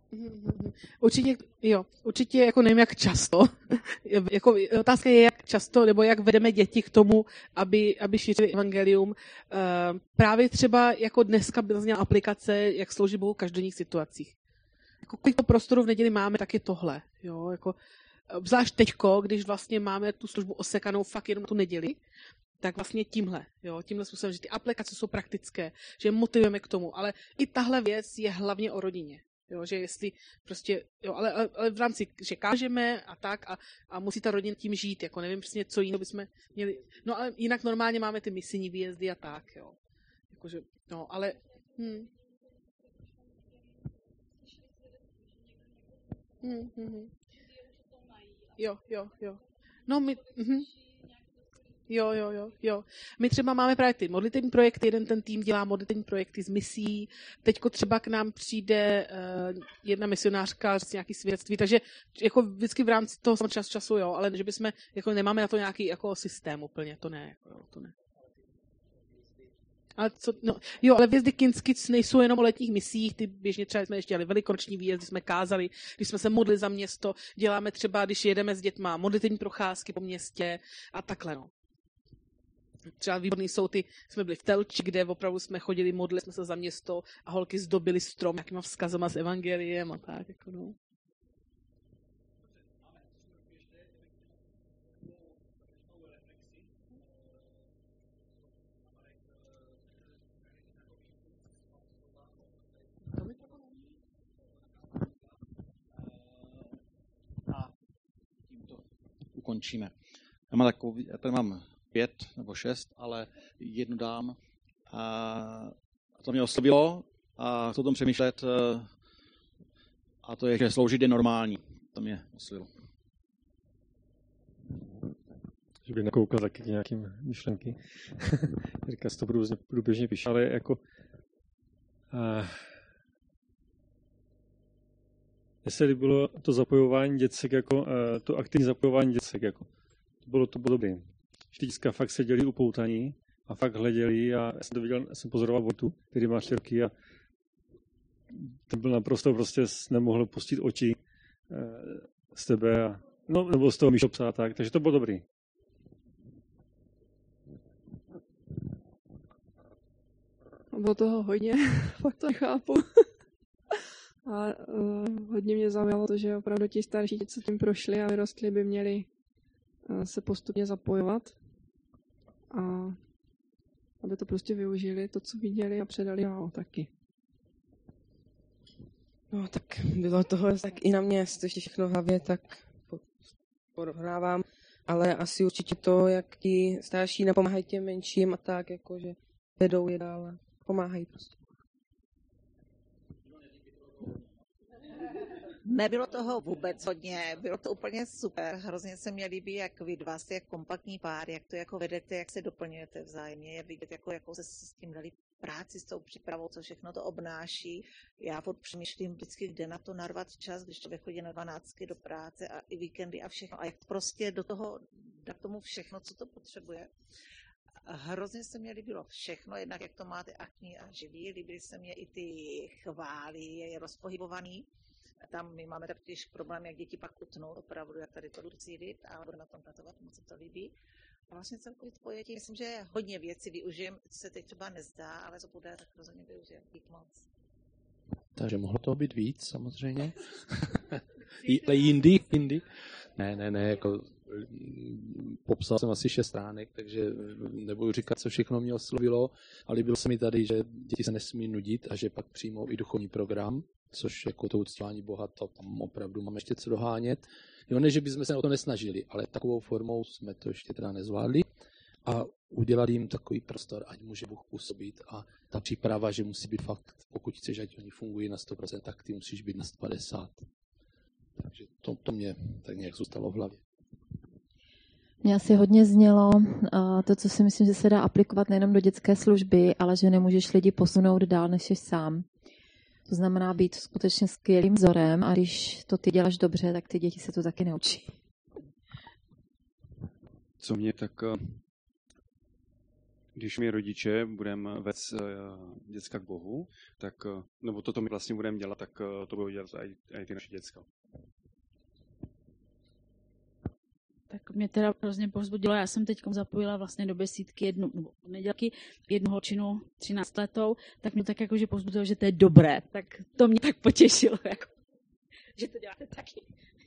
Určitě, jo, určitě jako nevím, jak často. Jako, otázka je, jak často, nebo jak vedeme děti k tomu, aby, aby šířili evangelium. Uh, právě třeba jako dneska byla zněla aplikace, jak sloužit Bohu v každodenních situacích. Jako kolik to prostoru v neděli máme, tak je tohle. Jo, jako, zvlášť teďko, když vlastně máme tu službu osekanou fakt jenom tu neděli, tak vlastně tímhle, jo, tímhle způsobem, že ty aplikace jsou praktické, že je motivujeme k tomu, ale i tahle věc je hlavně o rodině. Jo, že jestli prostě, jo, ale, ale, ale v rámci, že kážeme a tak a, a musí ta rodina tím žít, jako nevím přesně, co jiného bychom měli, no ale jinak normálně máme ty misijní výjezdy a tak, jo, jakože, no, ale, hm. Hm, hm, hm. Jo, jo, jo, no my, hm. Jo, jo, jo, jo. My třeba máme právě ty modlitevní projekty, jeden ten tým dělá modlitevní projekty z misí, teďko třeba k nám přijde uh, jedna misionářka z nějaký svědectví, takže jako vždycky v rámci toho čas, času, jo, ale že bychom, jako nemáme na to nějaký jako systém úplně, to ne, jako, jo, to ne. Ale co, no, jo, ale výjezdy Kinskic nejsou jenom o letních misích, ty běžně třeba jsme ještě dělali velikonoční výjezdy, jsme kázali, když jsme se modlili za město, děláme třeba, když jedeme s dětma, modlitevní procházky po městě a takhle, no. Třeba výborný jsou ty, jsme byli v Telči, kde opravdu jsme chodili, modlili jsme se za město a holky zdobily strom nějakýma vzkazama s evangeliem a tak, jako no. A tímto ukončíme. Já mám takový, já tady mám pět nebo šest, ale jednu dám. A to mě oslovilo a chci o tom přemýšlet. A to je, že sloužit je normální. To mě oslovilo. Že bych nakoukal taky nějakým myšlenky. Říká, to průběžně, průběžně píše, ale jako uh, jestli bylo to zapojování dětsek, jako, uh, to aktivní zapojování dětsek, jako, to bylo to bylo dobré. Vždycky fakt seděli upoutaní a fakt hleděli a já jsem to viděl, jsem pozoroval Vojtu, který má čtyři roky a ten byl naprosto prostě nemohl pustit oči uh, z tebe a, no, nebo z toho Míšo psa tak, takže to bylo dobrý. Bylo toho hodně, fakt to nechápu. A uh, hodně mě zaujalo to, že opravdu ti starší, co tím prošli a vyrostli, by měli uh, se postupně zapojovat. A aby to prostě využili, to, co viděli a předali dál taky. No tak bylo toho tak i na mě, to ještě všechno v hlavě, tak porovnávám. Ale asi určitě to, jak ti starší napomáhají těm menším a tak, jakože vedou je dál a pomáhají prostě. Nebylo toho vůbec hodně, bylo to úplně super, hrozně se mi líbí, jak vy dva jste jak kompaktní pár, jak to jako vedete, jak se doplňujete vzájemně, je vidět, jako, jako se s tím dali práci s tou přípravou, co všechno to obnáší. Já furt přemýšlím vždycky, kde na to narvat čas, když člověk chodí na dvanáctky do práce a i víkendy a všechno. A jak prostě do toho dát tomu všechno, co to potřebuje. Hrozně se mě líbilo všechno, jednak jak to máte aktivní a živý, líbily se mě i ty chvály, je rozpohybovaný. Tam my máme totiž problém, jak děti pak utnou, opravdu, jak tady to docílit a budu na tom pracovat, moc se to líbí. A vlastně celkově to pojetí, myslím, že hodně věcí využijem, co se teď třeba nezdá, ale co bude, tak rozhodně využijem. Dík moc. Takže mohlo toho být víc, samozřejmě. Ale jindy, jindy. Ne, ne, ne, jako popsal jsem asi šest stránek, takže nebudu říkat, co všechno mě oslovilo, ale líbilo se mi tady, že děti se nesmí nudit a že pak přijmou i duchovní program, což jako to uctívání Boha, to tam opravdu máme ještě co dohánět. Jo, ne, že bychom se o to nesnažili, ale takovou formou jsme to ještě teda nezvládli a udělali jim takový prostor, ať může Bůh působit a ta příprava, že musí být fakt, pokud chceš, ať oni fungují na sto procent, tak ty musíš být na sto padesát. Takže to, to mě tak nějak zůstalo v hlavě. Mně asi hodně znělo uh, to, co si myslím, že se dá aplikovat nejenom do dětské služby, ale že nemůžeš lidi posunout dál, než jsi sám. To znamená být skutečně skvělým vzorem a když to ty děláš dobře, tak ty děti se to taky naučí. Co mě tak když my rodiče budeme vést uh, děcka k Bohu, tak, uh, nebo toto my vlastně budeme dělat, tak uh, to budou dělat i, i ty naše děcka. Tak mě teda hrozně povzbudilo, já jsem teď zapojila vlastně do besídky jednu, nebo nedělky, jednu holčinu třináctiletou, tak mě tak jako, že povzbudilo, že to je dobré, tak to mě tak potěšilo, jako, že to děláte taky.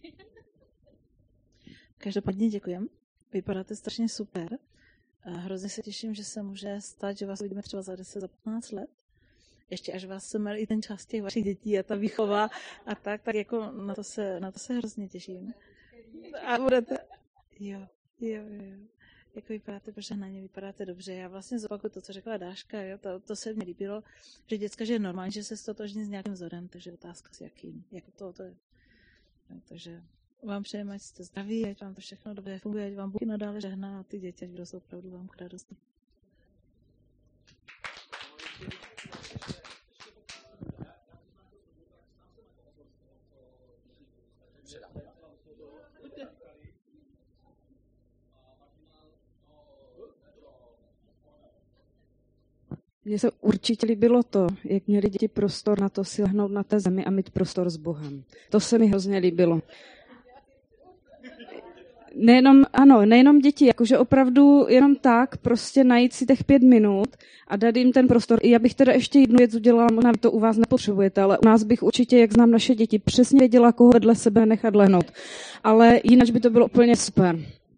Každopádně děkujem, vypadáte strašně super. Hrozně se těším, že se může stát, že vás uvidíme třeba za deset, za patnáct let. Ještě až vás semel i ten čas těch vašich dětí a ta výchova a tak, tak jako na to se, na to se hrozně těším. A budete... Jo, jo, jo. Jako vypadáte požehnaně, vypadáte dobře. Já vlastně zopakuju to, co řekla Dáška, jo? To, to se mi líbilo, že děcka, že je normální, že se stotožní s nějakým vzorem, takže otázka s jakým, jako to, to je. No, takže vám přejeme, ať jste zdraví, ať vám to všechno dobře funguje, ať vám Bůh nadále žehná a ty děti, ať budou opravdu vám k radosti. Mně se určitě líbilo to, jak měli děti prostor na to si lehnout na té zemi a mít prostor s Bohem. To se mi hrozně líbilo. Nejenom, ano, nejenom děti, jakože opravdu jenom tak prostě najít si těch pět minut a dát jim ten prostor. I já bych teda ještě jednu věc udělala, možná to u vás nepotřebujete, ale u nás bych určitě, jak znám naše děti, přesně věděla, koho vedle sebe nechat lehnout. Ale jinak by to bylo úplně super.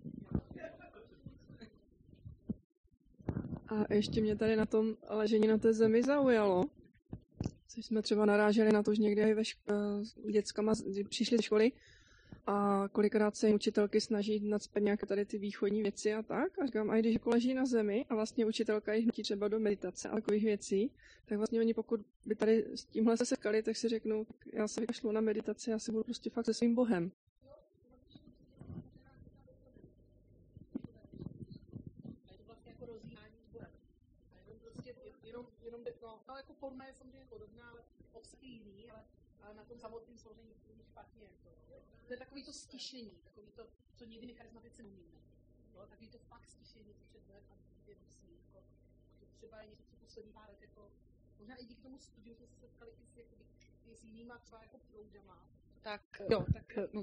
A ještě mě tady na tom ležení na té zemi zaujalo, což jsme třeba naráželi na to, že někdy ve šk- dětskama přišli do školy a kolikrát se jim učitelky snaží nacpat nějaké tady ty východní věci a tak. A říkám, a když jako leží na zemi a vlastně učitelka jich nutí třeba do meditace a takových věcí, tak vlastně oni pokud by tady s tímhle se setkali, tak si řeknou, já se vykašlu na meditaci, já si budu prostě fakt se svým Bohem. No, jako forma je samozřejmě podobná, ale obsah je jiný, ale, ale na tom samotném samozřejmě není špatně. To, to je takový to stišení, takový to, co nikdy my charismatici neumíme. No, takový to fakt stišení, co před dnem a dvě musí. Jako, třeba je něco, co poslední pár let, jako, možná i díky tomu studiu jsme se setkali i s, jakoby, i s jinýma třeba jako proudama. Tak, jo, tak, no.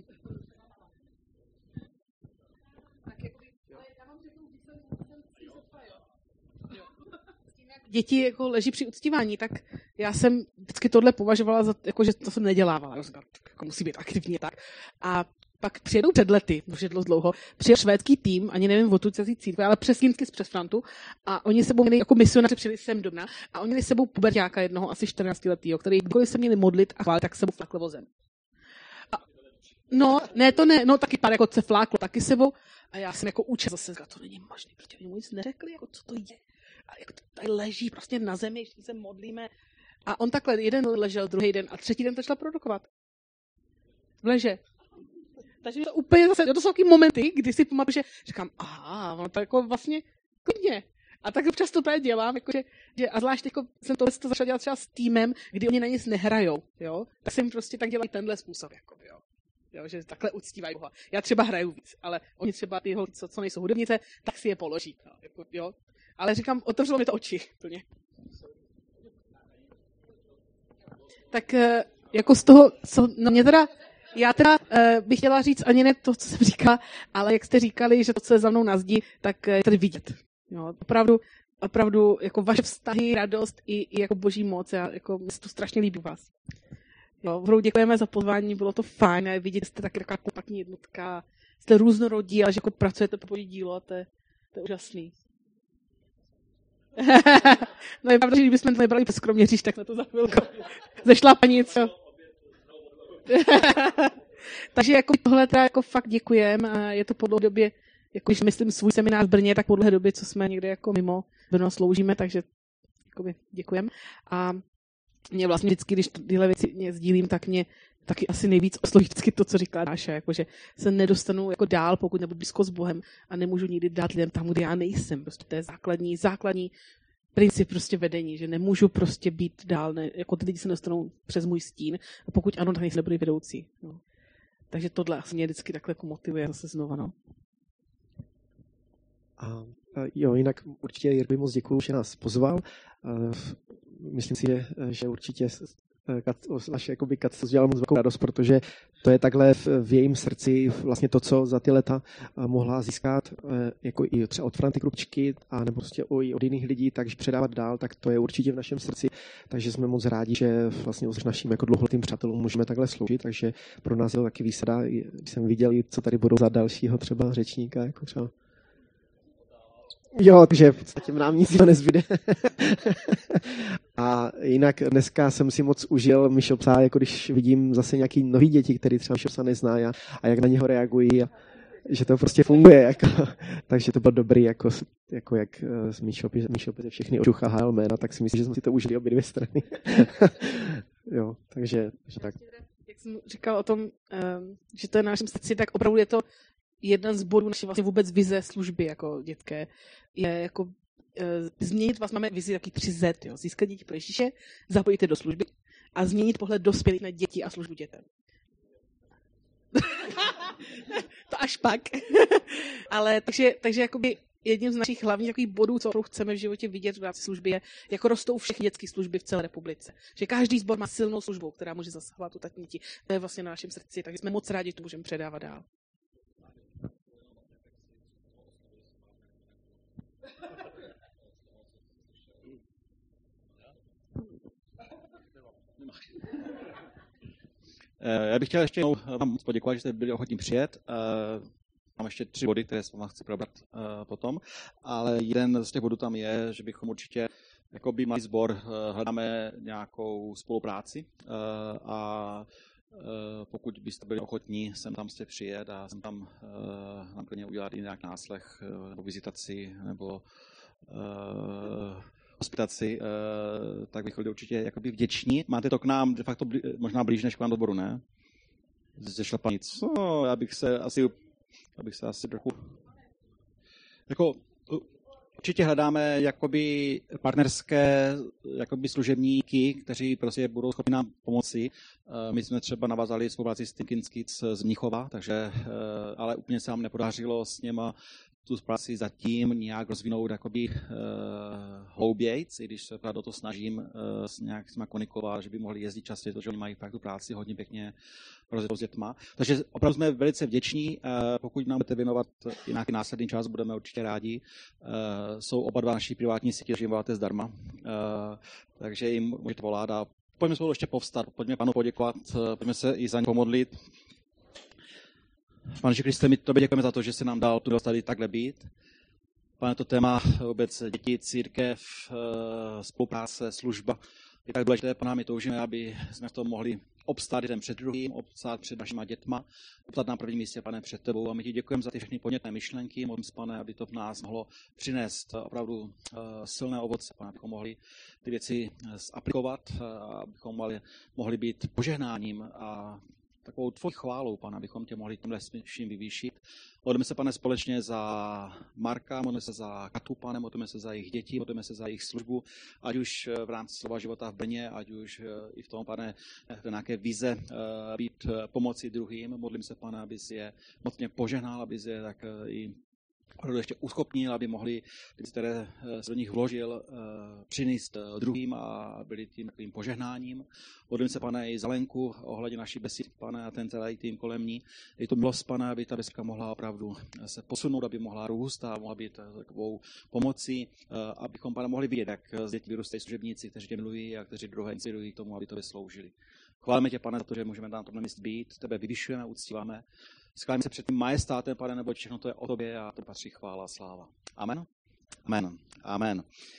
Tak, jakoby, ale já vám řeknu, když jsem, jsem si zapojil. Jo. Děti jako leží při uctívání, tak já jsem vždycky tohle považovala za, jako, že to jsem nedělávala. Jako musí být aktivně tak. A pak přijedou před lety, už je dlouho, přijel švédský tým, ani nevím odtud se církve, ale přes Línský přes Frantu, a oni sebou měli jako misionáři přijeli sem do mne a oni měli sebou puberťáka jednoho, asi čtrnáctiletýho, který kdykoliv se měli modlit a chválit, tak sebou flakl vozem. A, no, ne, to ne, no taky pár jako se fláklo, taky sebou. A já jsem jako učil zase, to není možné, protože oni mu nic neřekli, jako co to je. A jako tady leží prostě na zemi, ještě se modlíme. A on takhle jeden ležel, druhý den a třetí den začal produkovat. Leže. Takže to úplně zase, to jsou taky momenty, kdy si pamatuju, že říkám, aha, ono to jako vlastně klidně. A tak občas to tady dělám, jakože, že, a zvlášť jako jsem tohle to začal dělat třeba s týmem, kdy oni na nic nehrajou, jo. Tak jsem prostě tak dělal tenhle způsob, jako, jo. Jo, že takhle uctívají Boha. Já třeba hraju víc, ale oni třeba ty holky, co, co nejsou hudebnice, tak si je položí. No, jako, jo. Ale říkám, otevřelo mi to oči plně. Tak jako z toho, co, no mě teda, já teda uh, bych chtěla říct ani ne to, co jsem říkala, ale jak jste říkali, že to, co je za mnou na zdi, tak je tady vidět. Jo, opravdu, opravdu, jako vaše vztahy, radost i, i jako boží moc, já, jako, mě se to strašně líbí u vás. Jo, opravdu děkujeme za pozvání, bylo to fajn, a vidět, že jste taky taková kompaktní jednotka, jste různorodí, ale že jako pracujete pro boží dílo a to je, to je úžasný. No je pravda, že kdybychom to nebrali bez kroměříž, tak na to za chvilku zešlápaní, co? Takže jako tohle teda jako fakt děkujem a je to po dlouhé době, jako když myslím svůj seminář v Brně, tak po dlouhé době, co jsme někde jako mimo Brno sloužíme, takže jakoby děkujem. A mě vlastně vždycky, když tyhle věci mě sdílím, tak mě taky asi nejvíc osloví vždycky to, co říká Dáša, jakože se nedostanu jako dál, pokud nebudu blízko s Bohem a nemůžu nikdy dát lidem tam, kde já nejsem. Prostě to je základní, základní princip prostě vedení, že nemůžu prostě být dál, ne, jako ty lidi se nedostanou přes můj stín, a pokud ano, tak nejsem dobrý vedoucí. No. Takže tohle asi mě vždycky takhle jako motivuje zase znova, no. A jo, jinak určitě Jirkovi moc děkuju, že nás pozval. Myslím si, že, že určitě vaše jakoby Katce udělala moc velkou radost, protože to je takhle v, v jejím srdci vlastně to, co za ty leta mohla získat, jako i třeba od Franty Krupčky a nebo prostě i od jiných lidí, takže předávat dál, tak to je určitě v našem srdci. Takže jsme moc rádi, že vlastně s naším jako dlouholetým přátelům můžeme takhle sloužit, takže pro nás je to taky výsada, když jsem viděl, co tady budou za dalšího třeba řečníka, jako třeba jo, takže v podstatě nám nic nezbyde. A jinak dneska jsem si moc užil Myšo psa, jako když vidím zase nějaký nový děti, který třeba Myšo psa nezná a, a jak na něho reagují, a, že to prostě funguje. Jako, takže to bylo dobrý, jako, jako jak z Myšo psa všechny očucha hájel jména, tak si myslím, že jsme si to užili obě dvě strany. Jo, takže, takže tak. Jak jsem říkal o tom, že to je na našem srdci, tak opravdu je to jeden z bodů naší vlastně vůbec vize služby jako dětské. Je jako e, změnit, vlastně máme vizi taky tři zet, jo. Získat děti pro Ježíše, zapojit je do služby a změnit pohled dospělých na děti a službu dětem. To až pak. Ale takže, takže jakoby jedním z našich hlavních takových bodů, co chceme v životě vidět v rámci služby, je, jako rostou všechny dětské služby v celé republice. Že každý sbor má silnou službu, která může zasahovat tu tatní děti. To je vlastně na našem srdci, takže jsme moc rádi, že to můžeme předávat dál. Já bych chtěl ještě jednou vám poděkovat, že jste byli ochotní přijet. Mám ještě tři body, které s vám chci probrat potom, ale jeden z těch bodů tam je, že bychom určitě jako by malý sbor hledáme nějakou spolupráci a pokud byste byli ochotní sem tam jste přijet a sem tam naplně udělat i nějak náslech nebo vizitaci nebo hospitaci, tak bych byl určitě jakoby vděční. Máte to k nám de facto blí, možná blíž než k vám do sboru, ne? Ze Šlapanic. No, já bych se asi, já bych se asi trochu... Jako, určitě hledáme jakoby partnerské jakoby služebníky, kteří prostě budou schopni nám pomoci. My jsme třeba navázali spolupráci s Thinking Kids z Mnichova, takže, ale úplně se nám nepodařilo s něma tu práci zatím nějak rozvinout jakoby uh, hloubějc, i když se do toho snažím uh, nějak s nimi komunikovat, že by mohli jezdit častěji, protože oni mají fakt tu práci hodně pěkně rozjetou s dětma. Takže opravdu jsme velice vděční, uh, pokud nám budete věnovat nějaký následný čas, budeme určitě rádi. Uh, jsou oba dva naši privátní sítě, že jim voláte zdarma, uh, takže jim můžete volat a pojďme spolu ještě povstat, pojďme panu poděkovat, uh, pojďme se i za ně pomodlit. Pane Kriste, my tobě děkujeme za to, že jsi nám dal tu dostat takhle být. Pane, to téma vůbec děti, církev, spolupráce, služba je tak důležité, Pane, my toužíme, aby jsme v tom mohli obstát jeden před druhým, obstát před našima dětma, obstát na prvním místě, Pane, před tebou. A my ti děkujeme za ty všechny podnětné myšlenky, modlím se, Pane, aby to v nás mohlo přinést opravdu silné ovoce, Pane, abychom mohli ty věci aplikovat, abychom mohli, mohli být požehnáním a takovou tvoji chválou, Pane, abychom tě mohli tímhle vším vyvýšit. Modlíme se, Pane, společně za Marka, modlíme se za Katu, Pane, modlíme se za jejich děti, modlíme se za jejich službu, ať už v rámci slova života v Brně, ať už i v tom, Pane, v nějaké vize být pomoci druhým. Modlím se, Pane, aby si je mocně požehnal, aby si je tak i ještě uschopnil, aby mohli, které se do nich vložil, přinést druhým a byli tím takovým požehnáním. Modlím se, Pane, i za Lenku ohledně naší besídky, Pane, a ten celý tým kolem ní. Je to milost, Pane, aby ta besídka mohla opravdu se posunout, aby mohla růst a mohla být takovou pomocí, abychom, Pane, mohli vidět, jak z dětí vyrůstají služebníci, kteří tě milují a kteří druhé inspirují k tomu, aby to vysloužili. Chválíme tě, Pane, za to, že můžeme na tomhle místě být, tebe vyvyšujeme, uctíváme. Skláním se před tím majestátem, Pane, nebo všechno to je o tobě a to patří chvála a sláva. Amen? Amen. Amen.